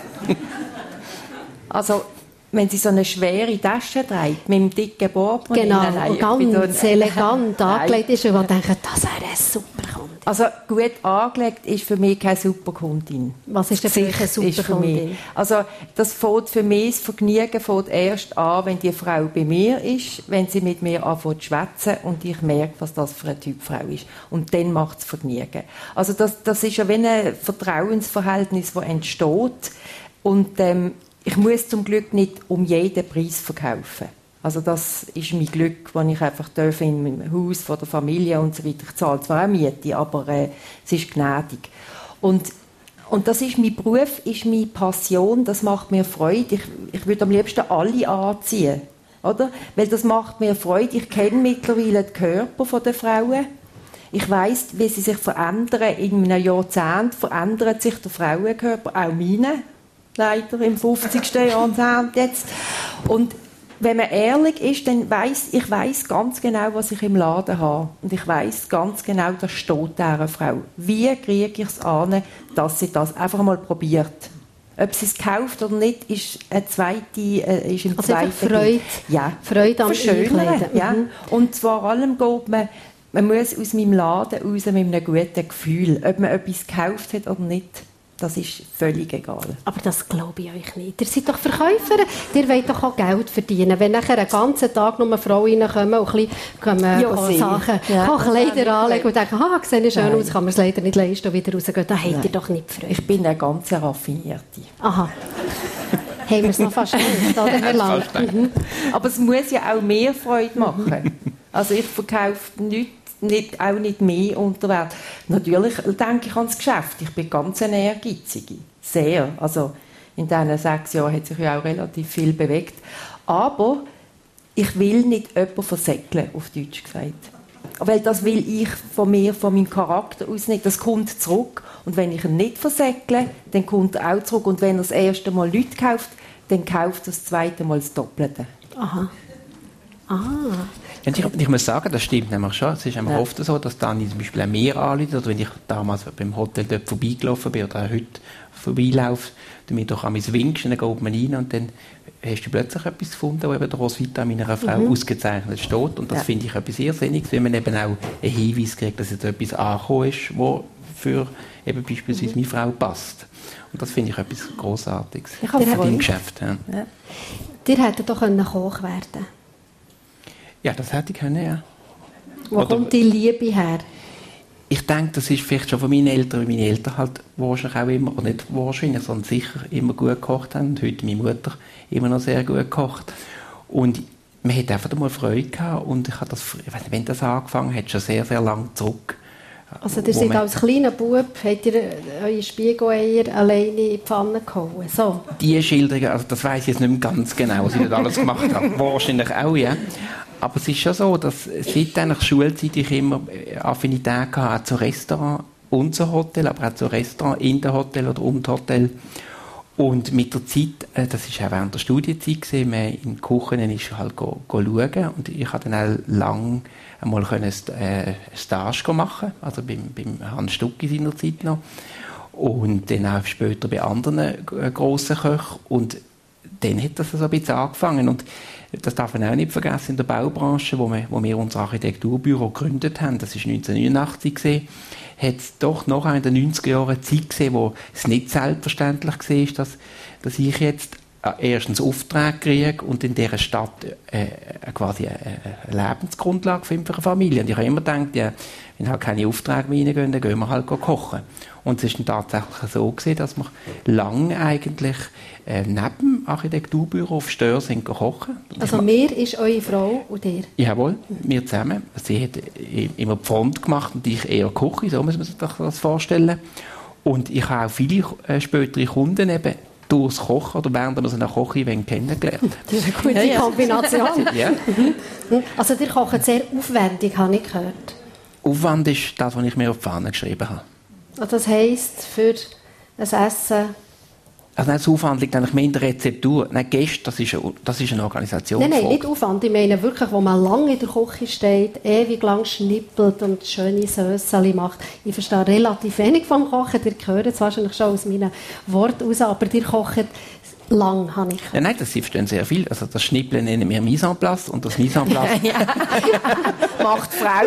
Also, wenn sie so eine schwere Tasche trägt, mit einem dicken Portemonnaie. Genau, nein, und ganz elegant angelegt ist, und man denkt, das wäre eine super Kundin. Also gut angelegt ist für mich keine super Kundin. Was ist denn für eine super Kundin? Also das fängt für mich, das Vergnügen fängt erst an, wenn die Frau bei mir ist, wenn sie mit mir anfängt zu schwätzen und ich merke, was das für ein Typ Frau ist. Und dann macht es Vergnügen. Also das, das ist ja wie ein Vertrauensverhältnis, das entsteht. Und ähm, ich muss zum Glück nicht um jeden Preis verkaufen. Also das ist mein Glück, das ich einfach darf in meinem Haus von der Familie und so weiter. Ich zahle zwar auch Miete, aber äh, es ist gnädig. Und, und das ist mein Beruf, ist meine Passion, das macht mir Freude. Ich, ich würde am liebsten alle anziehen, oder? Weil das macht mir Freude. Ich kenne mittlerweile den Körper der Frauen. Ich weiss, wie sie sich verändern. In einem Jahrzehnt verändert sich der Frauenkörper, auch meine, leider im fünfzigsten Jahrzehnt jetzt. Und wenn man ehrlich ist, dann weiss ich weiss ganz genau, was ich im Laden habe. Und ich weiss ganz genau, da steht dieser Frau. Wie kriege ich es an, dass sie das einfach mal probiert? Ob sie es kauft oder nicht, ist eine zweite, äh, ist im also zweiten Freude, ja. Freude am Einkleiden. Ja. Mhm. Und vor allem geht man, man muss aus meinem Laden raus mit einem guten Gefühl, ob man etwas gekauft hat oder nicht. Das ist völlig egal. Aber das glaube ich euch nicht. Ihr seid doch Verkäufer, ihr wollt doch auch Geld verdienen. Wenn nachher einen ganzen Tag nur Frauen reinkommen und ein bisschen ja, Sachen, ja. Kleider ja, anlegen und denken, ah, sehe ich schön Nein. aus, kann man es leider nicht leisten und wieder rausgehen, dann habt ihr doch nicht Freude. Ich bin eine ganz raffinierte. Aha. Haben wir es noch fast nicht, oder? Mhm. Aber es muss ja auch mehr Freude machen. Also ich verkaufe nichts. Nicht, auch nicht mehr unter Wert. Natürlich denke ich ans Geschäft. Ich bin ganz eine Ehrgeizige. Sehr. Also in diesen sechs Jahren hat sich ja auch relativ viel bewegt. Aber ich will nicht jemanden versäckeln, auf Deutsch gesagt. Weil das will ich von mir, von meinem Charakter aus nicht. Das kommt zurück. Und wenn ich ihn nicht versäckle, dann kommt er auch zurück. Und wenn er das erste Mal Leute kauft, dann kauft er das zweite Mal das Doppelte. Aha. Ah. Ich, ich muss sagen, das stimmt nämlich schon. Es ist ja. oft so, dass dann zum Beispiel mehr anruft, oder wenn ich damals beim Hotel dort vorbeigelaufen bin oder auch heute vorbeilaufe, dann mir doch an mich winkst, dann geht man rein und dann hast du plötzlich etwas gefunden, wo eben der Roswitha meiner Frau mhm. ausgezeichnet steht. Und das ja. finde ich etwas Irrsinniges, wenn man eben auch einen Hinweis kriegt, dass jetzt etwas angekommen ist, wo für eben beispielsweise mhm. meine Frau passt. Und das finde ich etwas Grossartiges im Geschäft. Ja. Ja. Ihr hättet doch Koch werden können. Ja, das hätte ich können, ja. Wo Oder, kommt die Liebe her? Ich denke, das ist vielleicht schon von meinen Eltern, weil meine Eltern halt wahrscheinlich auch immer, oder nicht wahrscheinlich, sondern sicher immer gut gekocht haben. Und heute meine Mutter immer noch sehr gut gekocht. Und man hat einfach mal Freude gehabt. Und ich habe das, ich weiss nicht, wenn das angefangen hat, schon sehr, sehr lang zurück. Also ihr seid als kleiner Bub, habt ihr eure Spiegeleier alleine in die Pfanne gehauen? So. Die Schilderungen, also das weiss ich jetzt nicht mehr ganz genau, was ich nicht alles gemacht habe. Wahrscheinlich auch, ja. Aber es ist schon so, dass seit eigentlich Schulzeit ich immer Affinität hatte, auch zu Restaurant und zu Hotel, aber auch zu Restaurant in dem Hotel oder um das Hotel. Und mit der Zeit, äh, das war auch während der Studienzeit, gewesen, man in die Küche ist halt go, go schauen. Und ich konnte dann auch lang einmal eine äh, Stage machen, also beim, beim Hans Stucki seiner Zeit noch. Und dann auch später bei anderen äh, grossen Köchen. Und dann hat das so ein bisschen angefangen. Und das darf man auch nicht vergessen, in der Baubranche, wo wir, wo wir unser Architekturbüro gegründet haben, das war neunzehnhundertneunundachtzig, gewesen, hat es doch noch in den neunziger Jahren eine Zeit gesehen, wo es nicht selbstverständlich war, dass, dass ich jetzt erstens Aufträge kriege und in dieser Stadt äh, quasi eine, eine Lebensgrundlage finde für eine Familie. Und ich habe immer gedacht, ja, wenn halt keine Aufträge mehr reingehen, dann gehen wir halt kochen. Und es ist dann tatsächlich so gewesen, dass wir lange eigentlich äh, neben dem Architekturbüro auf Stör sind kochen. Also mir ist eure Frau und ihr? Jawohl, wir zusammen. Sie hat immer die Front gemacht und ich eher die Küche, so muss man sich das vorstellen. Und ich habe auch viele äh, spätere Kunden eben durchs Kochen oder während wir so ein Koch-Event kennengelernt. Das ist eine gute ja, Kombination. Ja. Also ihr kocht sehr aufwendig, habe ich gehört. Aufwand ist das, was ich mir auf die Fahne geschrieben habe. Also das heisst, für ein Essen... Also das Aufwand liegt eigentlich mehr in der Rezeptur. Nein, Gäste, das ist eine, das ist eine Organisation. Nein, nein, nicht Aufwand. Ich meine wirklich, wo man lange in der Küche steht, ewig lang schnippelt und schöne Sösseli macht. Ich verstehe relativ wenig vom Kochen. Ihr hört es wahrscheinlich schon aus meinen Worten raus, aber ihr kocht lang, habe ich gehört. Ja, nein, das sie verstehen sehr viel. Also das Schnippeln nennen wir Mise en place und das Mise en place macht Frau.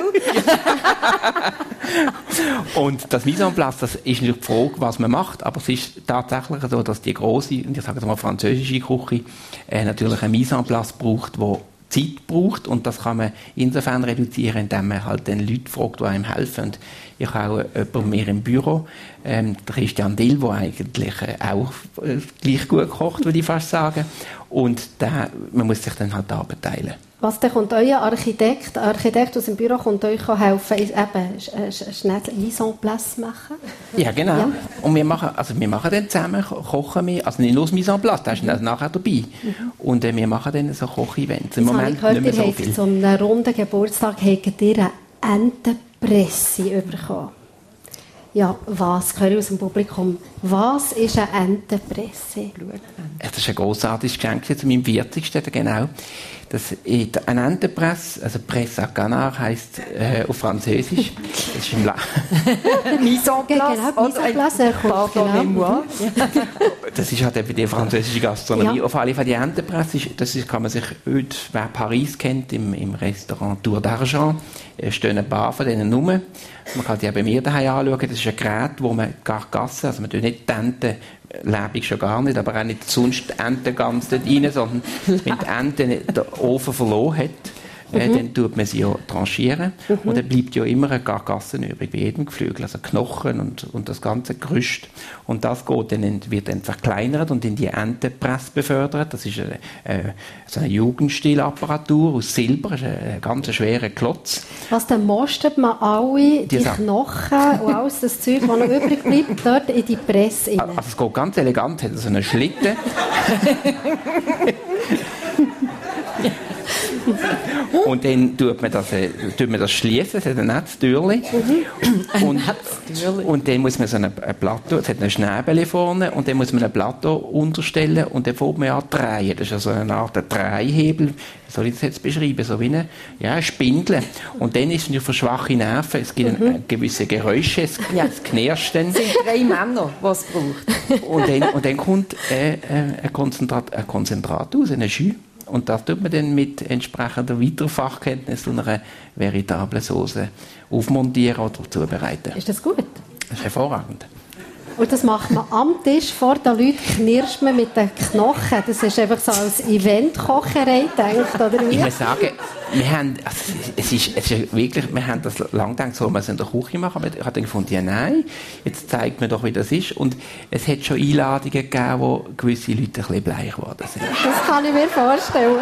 Und das Mise en place, das ist natürlich die Frage, was man macht, aber es ist tatsächlich so, dass die grosse, und ich sage jetzt mal französische Küche, äh, natürlich eine Mise en place braucht, die Zeit braucht, und das kann man insofern reduzieren, indem man halt den Leuten fragt, die einem helfen. Und ich habe auch jemanden mehr im Büro, ähm, der Christian Dill, der eigentlich äh, auch äh, gleich gut kocht, würde ich fast sagen. Und der, man muss sich dann halt da beteilen. Was dann kommt euer Architekt, Architekt aus dem Büro kommt euch helfen, ist eben schnell Mise en place machen? Ja, genau. Ja. Und wir machen, also wir machen dann zusammen, kochen wir, also nicht nur das Mise en place, da ist dann nachher dabei. Mhm. Und äh, wir machen dann so Koch-Events. Im Moment gehört, nicht mehr so ihr viel. Habt zu einem runden Geburtstag habt ihr eine Entenpresse bekommen. Ja, was, höre ich aus dem Publikum, was ist eine Entenpresse? Das ist ein grossartiges Geschenk zu meinem vierzigsten genau. Das ist eine Entenpresse, also Presse à Canard heisst äh, auf Französisch. Das ist im La Mise en place. Genau, Mise en place. Genau. Das ist halt eben die französische Gastronomie. Ja. Auf alle Fälle die Entenpresse, ist, das ist, kann man sich heute, wer Paris kennt, im, im Restaurant Tour d'Argent, stehen ein paar von denen rum. Man kann die auch bei mir daheim anschauen. Das ist ein Gerät, wo man Carcasse, also man tut nicht die Enten, lebendig schon gar nicht, aber auch nicht sonst die Enten ganz dort rein, sondern wenn die Ente den Ofen verloren hat, äh, mhm. dann tut man sie ja tranchieren. Mhm. Und dann bleibt ja immer eine Carcasse übrig, bei jedem Geflügel, also Knochen und, und das ganze Gerüst. Und das geht dann, wird dann verkleinert und in die Entenpresse befördert. Das ist eine, äh, so eine Jugendstilapparatur aus Silber, das ist ein, ein ganz schwerer Klotz. Was, dann mostet man alle die, die Knochen und alles das Zeug, das noch übrig bleibt, dort in die Presse rein? Also es geht ganz elegant, hat so einen Schlitten. Und dann tut man das, äh, tut man das schließen, es hat ein Netztürchen. Mhm. Und, und dann muss man so ein, ein Plateau, es hat ein Schnäbel vorne, und dann muss man ein Plateau unterstellen und dann fängt man an zu drehen. Das ist also eine Art Dreihebel, wie soll ich das jetzt beschreiben, so wie eine, ja, eine Spindel. Und dann ist es natürlich für schwache Nerven, es gibt mhm. ein, gewisse Geräusche, es, ja. es knirscht dann. Es sind drei Männer, die es braucht. Und dann, und dann kommt äh, ein, Konzentrat, ein Konzentrat aus, eine Jus. Und das tut man dann mit entsprechender weiterer Fachkenntnis und einer veritablen Sauce aufmontieren oder zubereiten. Ist das gut? Das ist hervorragend. Und das macht man am Tisch vor den Leuten, knirscht man mit den Knochen. Das ist einfach so als Eventkocherei gedacht, oder wie? Ich muss sagen, wir haben, also es, ist, es ist wirklich, wir haben das lange gedacht, soll man es in der Küche machen, aber ich habe dann gefunden, ja nein, jetzt zeigt mir doch, wie das ist. Und es hat schon Einladungen gegeben, wo gewisse Leute ein bisschen bleich geworden sind. Das kann ich mir vorstellen.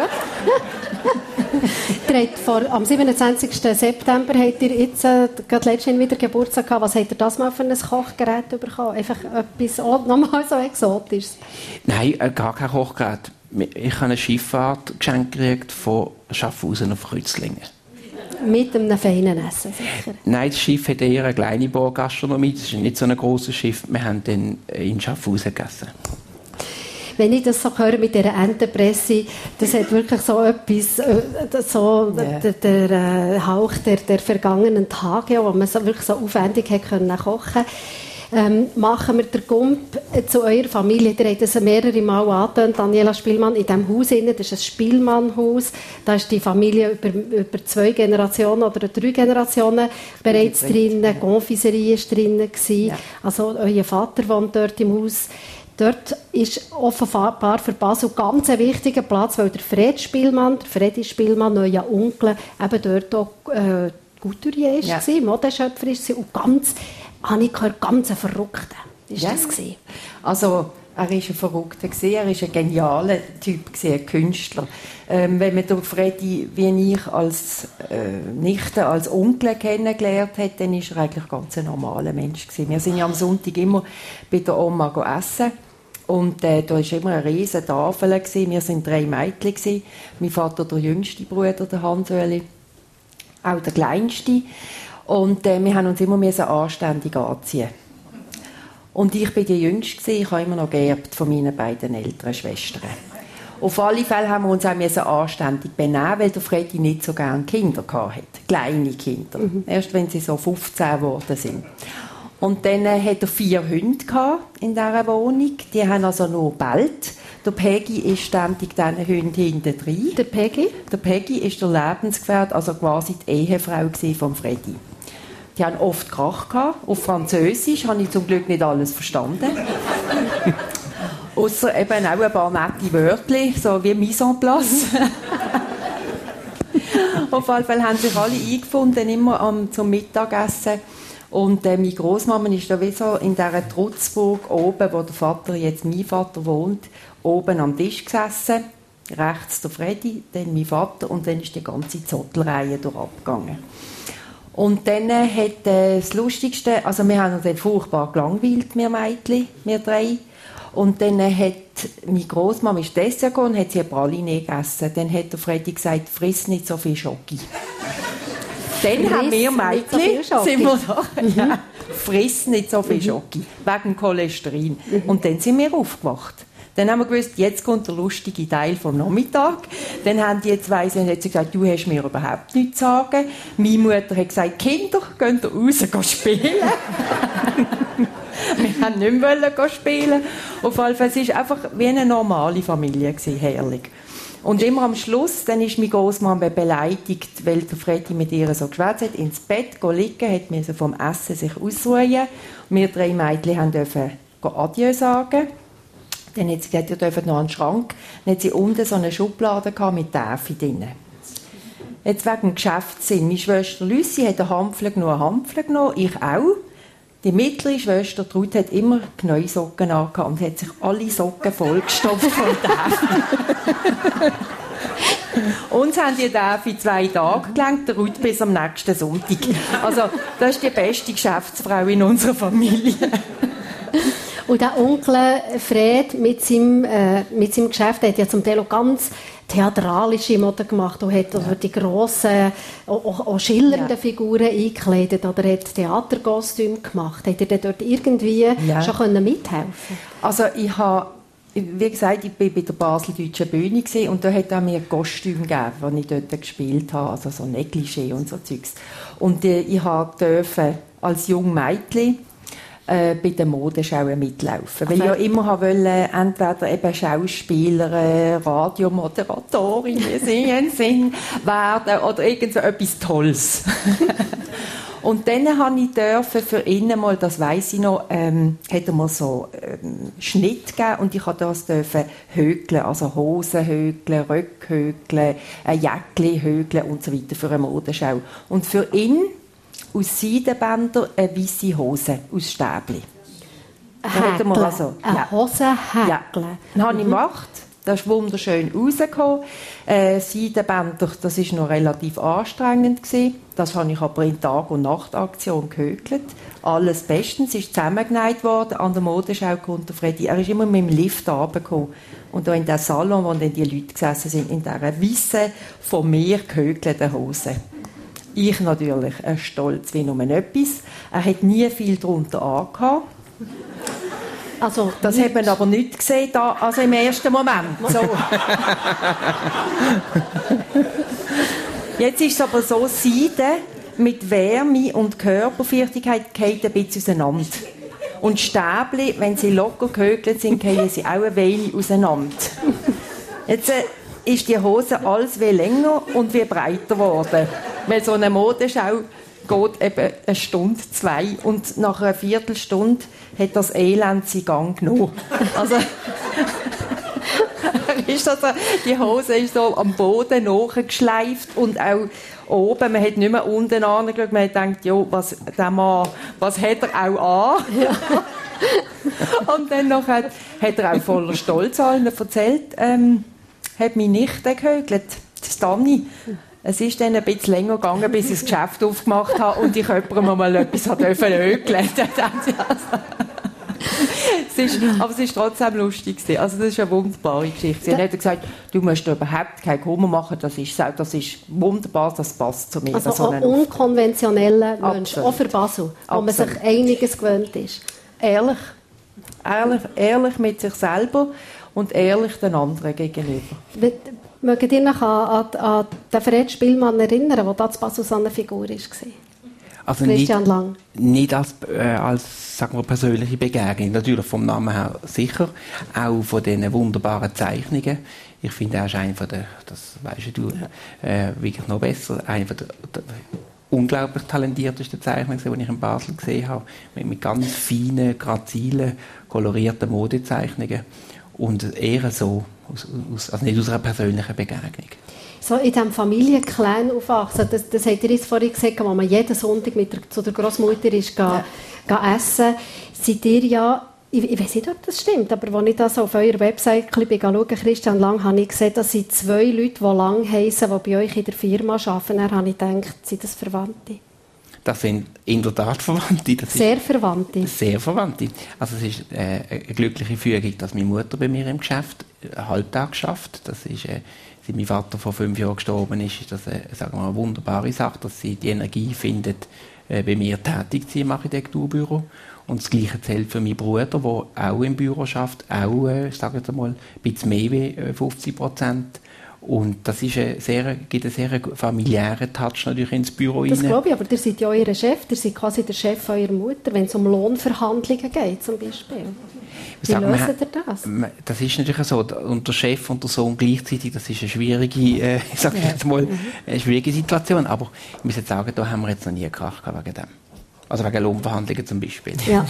vor, am siebenundzwanzigsten September habt ihr jetzt äh, gerade letztens wieder Geburtstag gehabt. Was habt ihr das mal für ein Kochgerät bekommen? Einfach etwas nochmal so Exotisches? Nein, äh, gar kein Kochgerät. Ich habe eine Schifffahrt geschenkt gekriegt von Schaffhausen auf Kreuzlingen. Mit einem feinen Essen, sicher? Nein, das Schiff hat eher eine kleine Baugastronomie. Das ist nicht so ein grosses Schiff. Wir haben dann in Schaffhausen gegessen. wenn ich das so höre mit dieser Entenpresse, das hat wirklich so etwas, äh, so yeah. der, der äh, Hauch der, der vergangenen Tage, wo man so wirklich so aufwendig hat können kochen. Ähm, machen wir den Gump zu eurer Familie. Ihr habt das mehrere Mal angetönt, Daniela Spielmann, in diesem Haus, das ist ein Spielmannhaus. Da ist die Familie über, über zwei Generationen oder drei Generationen bereits drin. Die Confiserie war drin. Ja. Also euer Vater wohnt dort im Haus. Dort ist offenbar für Basel ganz ein wichtiger Platz, weil der Fred Spielmann, der Freddy Spielmann, neuer Onkel, eben dort auch äh, Couturier ja. war, Modeschöpfer war und ganz, habe ich gehört, ganz ein Verrückter war ja. das gewesen. Also, er war ein Verrückter, er war ein genialer Typ, ein Künstler. Ähm, wenn man Freddy, wie ich als äh, Nichte, als Onkel kennengelernt hat, dann war er eigentlich ganz ein normaler Mensch gewesen. Wir sind ja am Sonntag immer bei der Oma essen. Und äh, da war immer eine riesige Tafel. Gewesen. Wir waren drei Mädchen. Gewesen. Mein Vater, der jüngste Bruder, der Hans-Öli, auch der kleinste. Und äh, wir haben uns immer anständig anziehen. Und ich war die Jüngste, ich habe immer noch geerbt von meinen beiden älteren Schwestern. Auf alle Fälle haben wir uns auch anständig benehmen, weil der Freddy nicht so gerne Kinder hatte. Kleine Kinder. Mhm. Erst wenn sie so fünfzehn geworden sind. Und dann äh, hatte er vier Hunde in dieser Wohnung. Die haben also nur bellt. Der Peggy ist ständig diesen Hunden hinten drin. Der Peggy? Der Peggy ist der Lebensgefährte, also quasi die Ehefrau von Freddy. Die haben oft Krach gehabt. Auf Französisch habe ich zum Glück nicht alles verstanden. Ausser eben auch ein paar nette Wörter, so wie Mise en place. Auf jeden Fall haben sich alle eingefunden, immer am, zum Mittagessen. Und äh, meine Großmama ist da wie so in dieser Trutzburg oben, wo der Vater, jetzt mein Vater wohnt, oben am Tisch gesessen. Rechts der Freddy, dann mein Vater und dann ist die ganze Zottelreihe durchabgegangen. Und dann hat äh, das Lustigste, also wir haben uns dann furchtbar gelangweilt, wir Mädchen, wir drei. Und dann hat meine Großmama ist Dessert gekommen und hat sie eine Praline gegessen. Dann hat der Freddy gesagt, friss nicht so viel Schoki. Dann friss haben wir Mädchen, so sind wir da, mhm. ja, friss nicht so viel Schoki, mhm. wegen Cholesterin. Mhm. Und dann sind wir aufgewacht. Dann haben wir gewusst, jetzt kommt der lustige Teil vom Nachmittag. Dann haben die zwei sie hat sie gesagt, du hast mir überhaupt nichts zu sagen. Meine Mutter hat gesagt, Kinder, geht raus spielen. Wir haben nicht mehr spielen. Auf jeden Fall, es war einfach wie eine normale Familie, herrlich. Und immer am Schluss, dann ist meine Großmama beleidigt, weil der Freddy mit ihr so geschwätzt hat, ins Bett liegen, hat mir vom Essen sich ausruhen. Wir drei Mädchen durften Adieu sagen. Dann hat sie gesagt, ihr dürft noch an den Schrank. Dann hat sie unten so eine Schublade mit Täffi drin. Jetzt wegen dem Geschäftssinn. Meine Schwester Lucy hat einen Hampfle genommen, einen Hampfle genommen, ich auch. Die mittlere Schwester Trud hat immer Knäusocken angehabt und hat sich alle Socken vollgestopft von Täffi. Uns haben die Täffi zwei Tage gelangt, der Ruth bis am nächsten Sonntag. Also, das ist die beste Geschäftsfrau in unserer Familie. Und der Onkel Fred mit seinem, äh, mit seinem Geschäft hat ja zum Teil auch ganz theatralische Mode gemacht und hat ja. die grossen, auch, auch schillernden ja. Figuren eingekleidet oder hat Theaterkostüme gemacht. Hat er dort irgendwie ja. schon mithelfen? Also ich habe, wie gesagt, ich war bei der Basel-Deutschen Bühne und da hat er mir Kostüme gegeben, die ich dort gespielt habe, also so Negligé und so Zeugs. Und äh, ich durfte als junges Mädchen Äh, bei den Modenschauen mitlaufen. Weil ich ja immer wollte, entweder eben Schauspieler, Radiomoderatorin, wie sie sind, werden oder irgend so etwas Tolles. Und dann durfte ich für ihn mal, das weiss ich noch, ähm, hat er mir so ähm, Schnitt gegeben und ich durfte das hökeln, also Hosen hökeln, Röcke hökeln, ein Jäckchen hökeln und so weiter für eine Modenschau. Und für ihn aus Seidenbändern eine weisse Hose aus Stäbli. Häkeln, also, eine ja. Hose häkeln. Ja. Das habe ich gemacht. Das ist wunderschön rausgekommen. Äh, Seidenbänder, das war noch relativ anstrengend gewesen. Das habe ich aber in Tag- und Nachtaktion gehökelt. Alles bestens, ist zusammengenäht worden. An der Modenschau kommt der Freddy. Er ist immer mit dem Lift runtergekommen. Und da in dem Salon, wo dann die Leute gesessen sind, in dieser weissen, von mir gehökelten Hose. Ich natürlich äh, stolz wie nur etwas. Er hat nie viel darunter angehabt. Also, das hat man aber nicht gesehen, da, also im ersten Moment. So. Jetzt ist es aber so, Seide mit Wärme und Körperfeuchtigkeit geht ein bisschen auseinander. Und Stäbli, wenn sie locker gehökelt sind, gehen sie auch ein wenig auseinander. Jetzt äh, ist die Hose alles wie länger und wie breiter geworden. Weil so eine Modenschau geht eben eine Stunde, zwei und nach einer Viertelstunde hat das Elend seinen Gang genommen. Also, ist also, die Hose ist so am Boden nachgeschleift und auch oben, man hat nicht mehr unten angeschaut, man hat gedacht, jo, was, der Mann, was hat er auch an? Ja. Und dann noch hat, hat er auch voller Stolz allen erzählt, ähm, hat meine Nichte gehökelt, das Dani. Es ist dann ein bisschen länger gegangen, bis ich das Geschäft aufgemacht habe und ich jemandem mal etwas hökeln es ist, aber es war trotzdem lustig. Also das ist eine wunderbare Geschichte. Sie hat gesagt, du musst überhaupt keinen Kummer machen, das ist, das ist wunderbar, das passt zu mir. Also so ein unkonventioneller Mensch, auch für Basel, wo man sich einiges gewöhnt ist. Ehrlich, ehrlich, ehrlich mit sich selber und ehrlich den anderen gegenüber. Mögt ihr noch an, an, an den Fred Spielmann erinnern, der da zu Basel so eine Figur war? Also Christian nicht, Lang. Nicht als, äh, als sagen wir, persönliche Begegnung, natürlich vom Namen her sicher, auch von diesen wunderbaren Zeichnungen. Ich finde, er ist einer von der, das weisst du äh, wirklich noch besser, einer von der, der unglaublich talentiertesten Zeichner, die ich in Basel gesehen habe, mit, mit ganz feinen, grazilen, kolorierten Modezeichnungen und eher so, aus, aus, also nicht aus einer persönlichen Begegnung. So in diesem Familienclan aufwachsen, das, das habt ihr jetzt vorhin gesagt, wo man jeden Sonntag mit der, zu der Großmutter ist, ga, ga essen, seid ihr ja, ich, ich weiß nicht, ob das stimmt, aber als ich das auf eurer Website schaue, Christian Lang, habe ich gesehen, dass sind zwei Leute, die Lang heissen, die bei euch in der Firma arbeiten. Dann habe ich gedacht, sind das Verwandte? Das sind in der Tat Verwandte. Das sehr Verwandte? Sehr Verwandte. Also es ist äh, eine glückliche Fügung, dass meine Mutter bei mir im Geschäft einen Halbtag schafft. Das ist, äh, seit mein Vater vor fünf Jahren gestorben ist, ist das eine, sagen wir, eine wunderbare Sache, dass sie die Energie findet, äh, bei mir tätig zu sein im Architekturbüro. Und das Gleiche zählt für meinen Bruder, der auch im Büro schafft, auch, äh, ich sage jetzt mal, ein bisschen mehr wie fünfzig Prozent. Und das ist ein sehr, gibt einen sehr familiären Touch natürlich ins Büro rein. Das glaube ich, aber ihr seid ja euer Chef, ihr seid quasi der Chef eurer Mutter, wenn es um Lohnverhandlungen geht zum Beispiel. Wie Sag, löst man, ihr das? Das ist natürlich so, und der Chef und der Sohn gleichzeitig, das ist eine schwierige, äh, ich sage ja. jetzt mal, eine schwierige Situation, aber ich muss jetzt sagen, da haben wir jetzt noch nie Krach gehabt wegen dem. Also wegen Lohnverhandlungen zum Beispiel. Ja.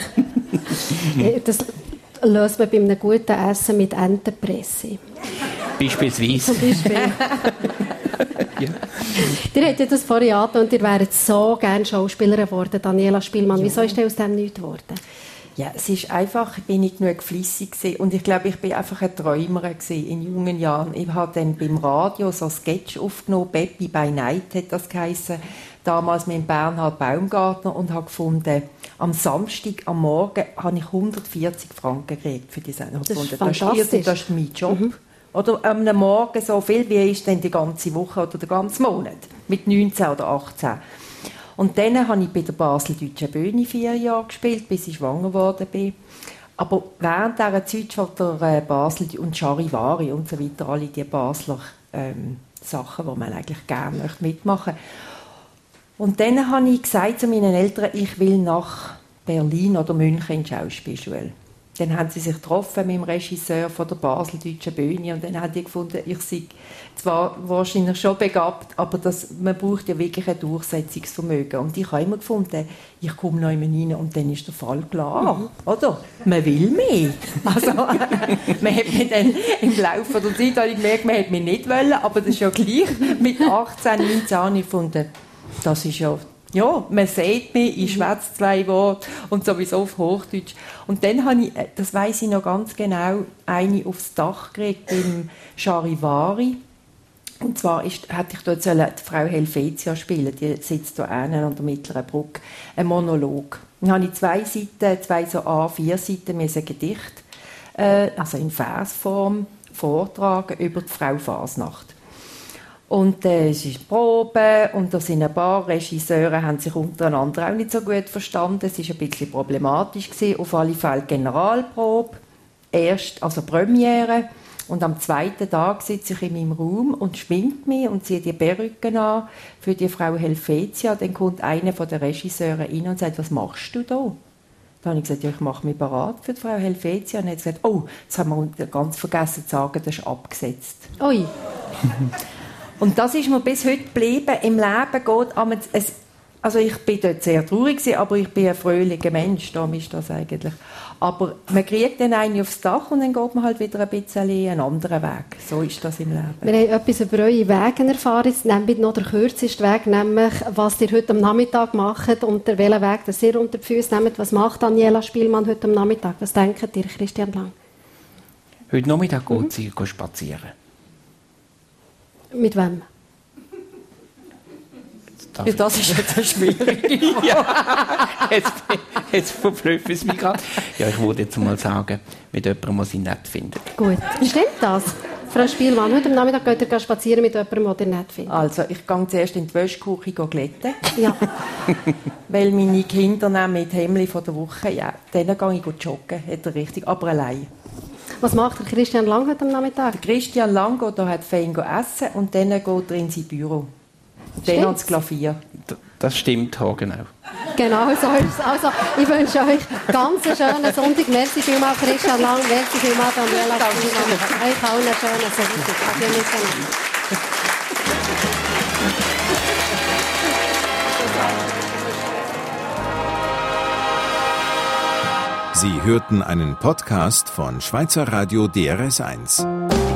Das löst man bei einem guten Essen mit Entenpresse. Beispielsweise. Zum Beispiel. Ja. Ihr hättet ja das vorhin angetan und ihr wäret so gerne Schauspielerin geworden, Daniela Spielmann. Ja. Wieso ist denn aus dem nichts geworden? Ja, es ist einfach, ich bin nicht genug fleissig gewesen und ich glaube, ich bin einfach eine Träumerin gewesen in jungen Jahren. Ich habe dann beim Radio so ein Sketch aufgenommen, «Baby by Night» hat das geheissen, damals mit Bernhard Baumgartner, und habe gefunden, am Samstag am Morgen habe ich hundertvierzig Franken gekriegt für die Sendung. Das ist das fantastisch. Ist, das ist mein Job. Mhm. Oder am Morgen so viel, wie ist denn die ganze Woche oder der ganze Monat? Mit neunzehn oder achtzehn. Und dann habe ich bei der Basel-Deutschen Bühne vier Jahre gespielt, bis ich schwanger geworden bin. Aber während dieser Zeit schon der Basel und Charivari und so weiter, alle die Basler ähm, Sachen, die man eigentlich gerne mitmachen möchte. Und dann habe ich gesagt zu meinen Eltern, ich will nach Berlin oder München in die Schauspielschule. Dann haben sie sich getroffen mit dem Regisseur von der Basel-Deutschen Bühne und dann haben die gefunden, ich sei zwar wahrscheinlich schon begabt, aber das, man braucht ja wirklich ein Durchsetzungsvermögen. Und ich habe immer gefunden, ich komme noch immer rein und dann ist der Fall klar, mhm. oder? Man will mehr. Also, man hat mich dann im Laufe der Zeit habe ich gemerkt, man hat mich nicht wollen, aber das ist ja gleich. Mit achtzehn, neunzehn habe ich gefunden, das ist ja... Ja, man sieht mich, ich schwätze zwei Worte und sowieso auf Hochdeutsch. Und dann habe ich, das weiss ich noch ganz genau, eine aufs Dach gekriegt beim Charivari. Und zwar ist, hätte ich dort sollen die Frau Helvetia spielen, die sitzt da hinten an der Mittleren Brücke, ein Monolog. Dann habe ich zwei Seiten, zwei so A vier Seiten, mir ein Gedicht, äh, also in Versform, vortragen über die Frau Fasnacht. Und äh, es ist Probe und da sind ein paar Regisseure, haben sich untereinander auch nicht so gut verstanden. Es war ein bisschen problematisch gewesen. Auf alle Fälle Generalprobe, erst, also Premiere. Und am zweiten Tag sitze ich in meinem Raum und schminkt mich und ziehe die Perücke an für die Frau Helvetia. Dann kommt einer der Regisseure rein und sagt, was machst du da? Dann habe ich gesagt, ja, ich mache mich bereit für die Frau Helvetia. Und er hat gesagt, oh, jetzt haben wir ganz vergessen zu sagen, das ist abgesetzt. Ui. Und das ist mir bis heute geblieben. Im Leben geht es, also ich bin dort sehr traurig gewesen, aber ich bin ein fröhlicher Mensch, darum ist das eigentlich. Aber man kriegt dann einen aufs Dach und dann geht man halt wieder ein bisschen einen anderen Weg. So ist das im Leben. Wir haben etwas über eure Wege erfahren. Jetzt nehmen wir noch den kürzesten Weg, nämlich was ihr heute am Nachmittag macht und der welchen Weg, das ihr unter die Füße nehmt. Was macht Daniela Spielmann heute am Nachmittag? Was denkt ihr, Christian Lang? Heute Nachmittag mhm. geht sie spazieren. Mit wem? Ja, das ist jetzt eine schwierige Frage. Ja, jetzt, jetzt verblüfft es mich gerade. Ja, ich würde jetzt mal sagen, mit jemandem, der sie nett findet. Gut, stimmt das? Frau Spielmann, heute am Nachmittag geht ihr spazieren mit jemandem, den ihr nett findet? Also, ich gehe zuerst in die Wäschküche glätten. Ja. Weil meine Kinder nehmen mit Hemli von der Woche, ja, dann gehe ich joggen, hat er richtig, aber allein. Was macht der Christian Lang heute am Nachmittag? Der Christian Lang geht da hat fein essen und dann geht er in sein Büro. Dann ans Klavier. Das stimmt, ja, genau. Genau, so ist es. Also, ich wünsche euch ganz einen schönen Sonntag. Merci vielmals, Christian Lang. Merci vielmals, Daniela Spielmann. Euch allen einen schönen Sonntag. Adieu miteinander. Sie hörten einen Podcast von Schweizer Radio D R S eins.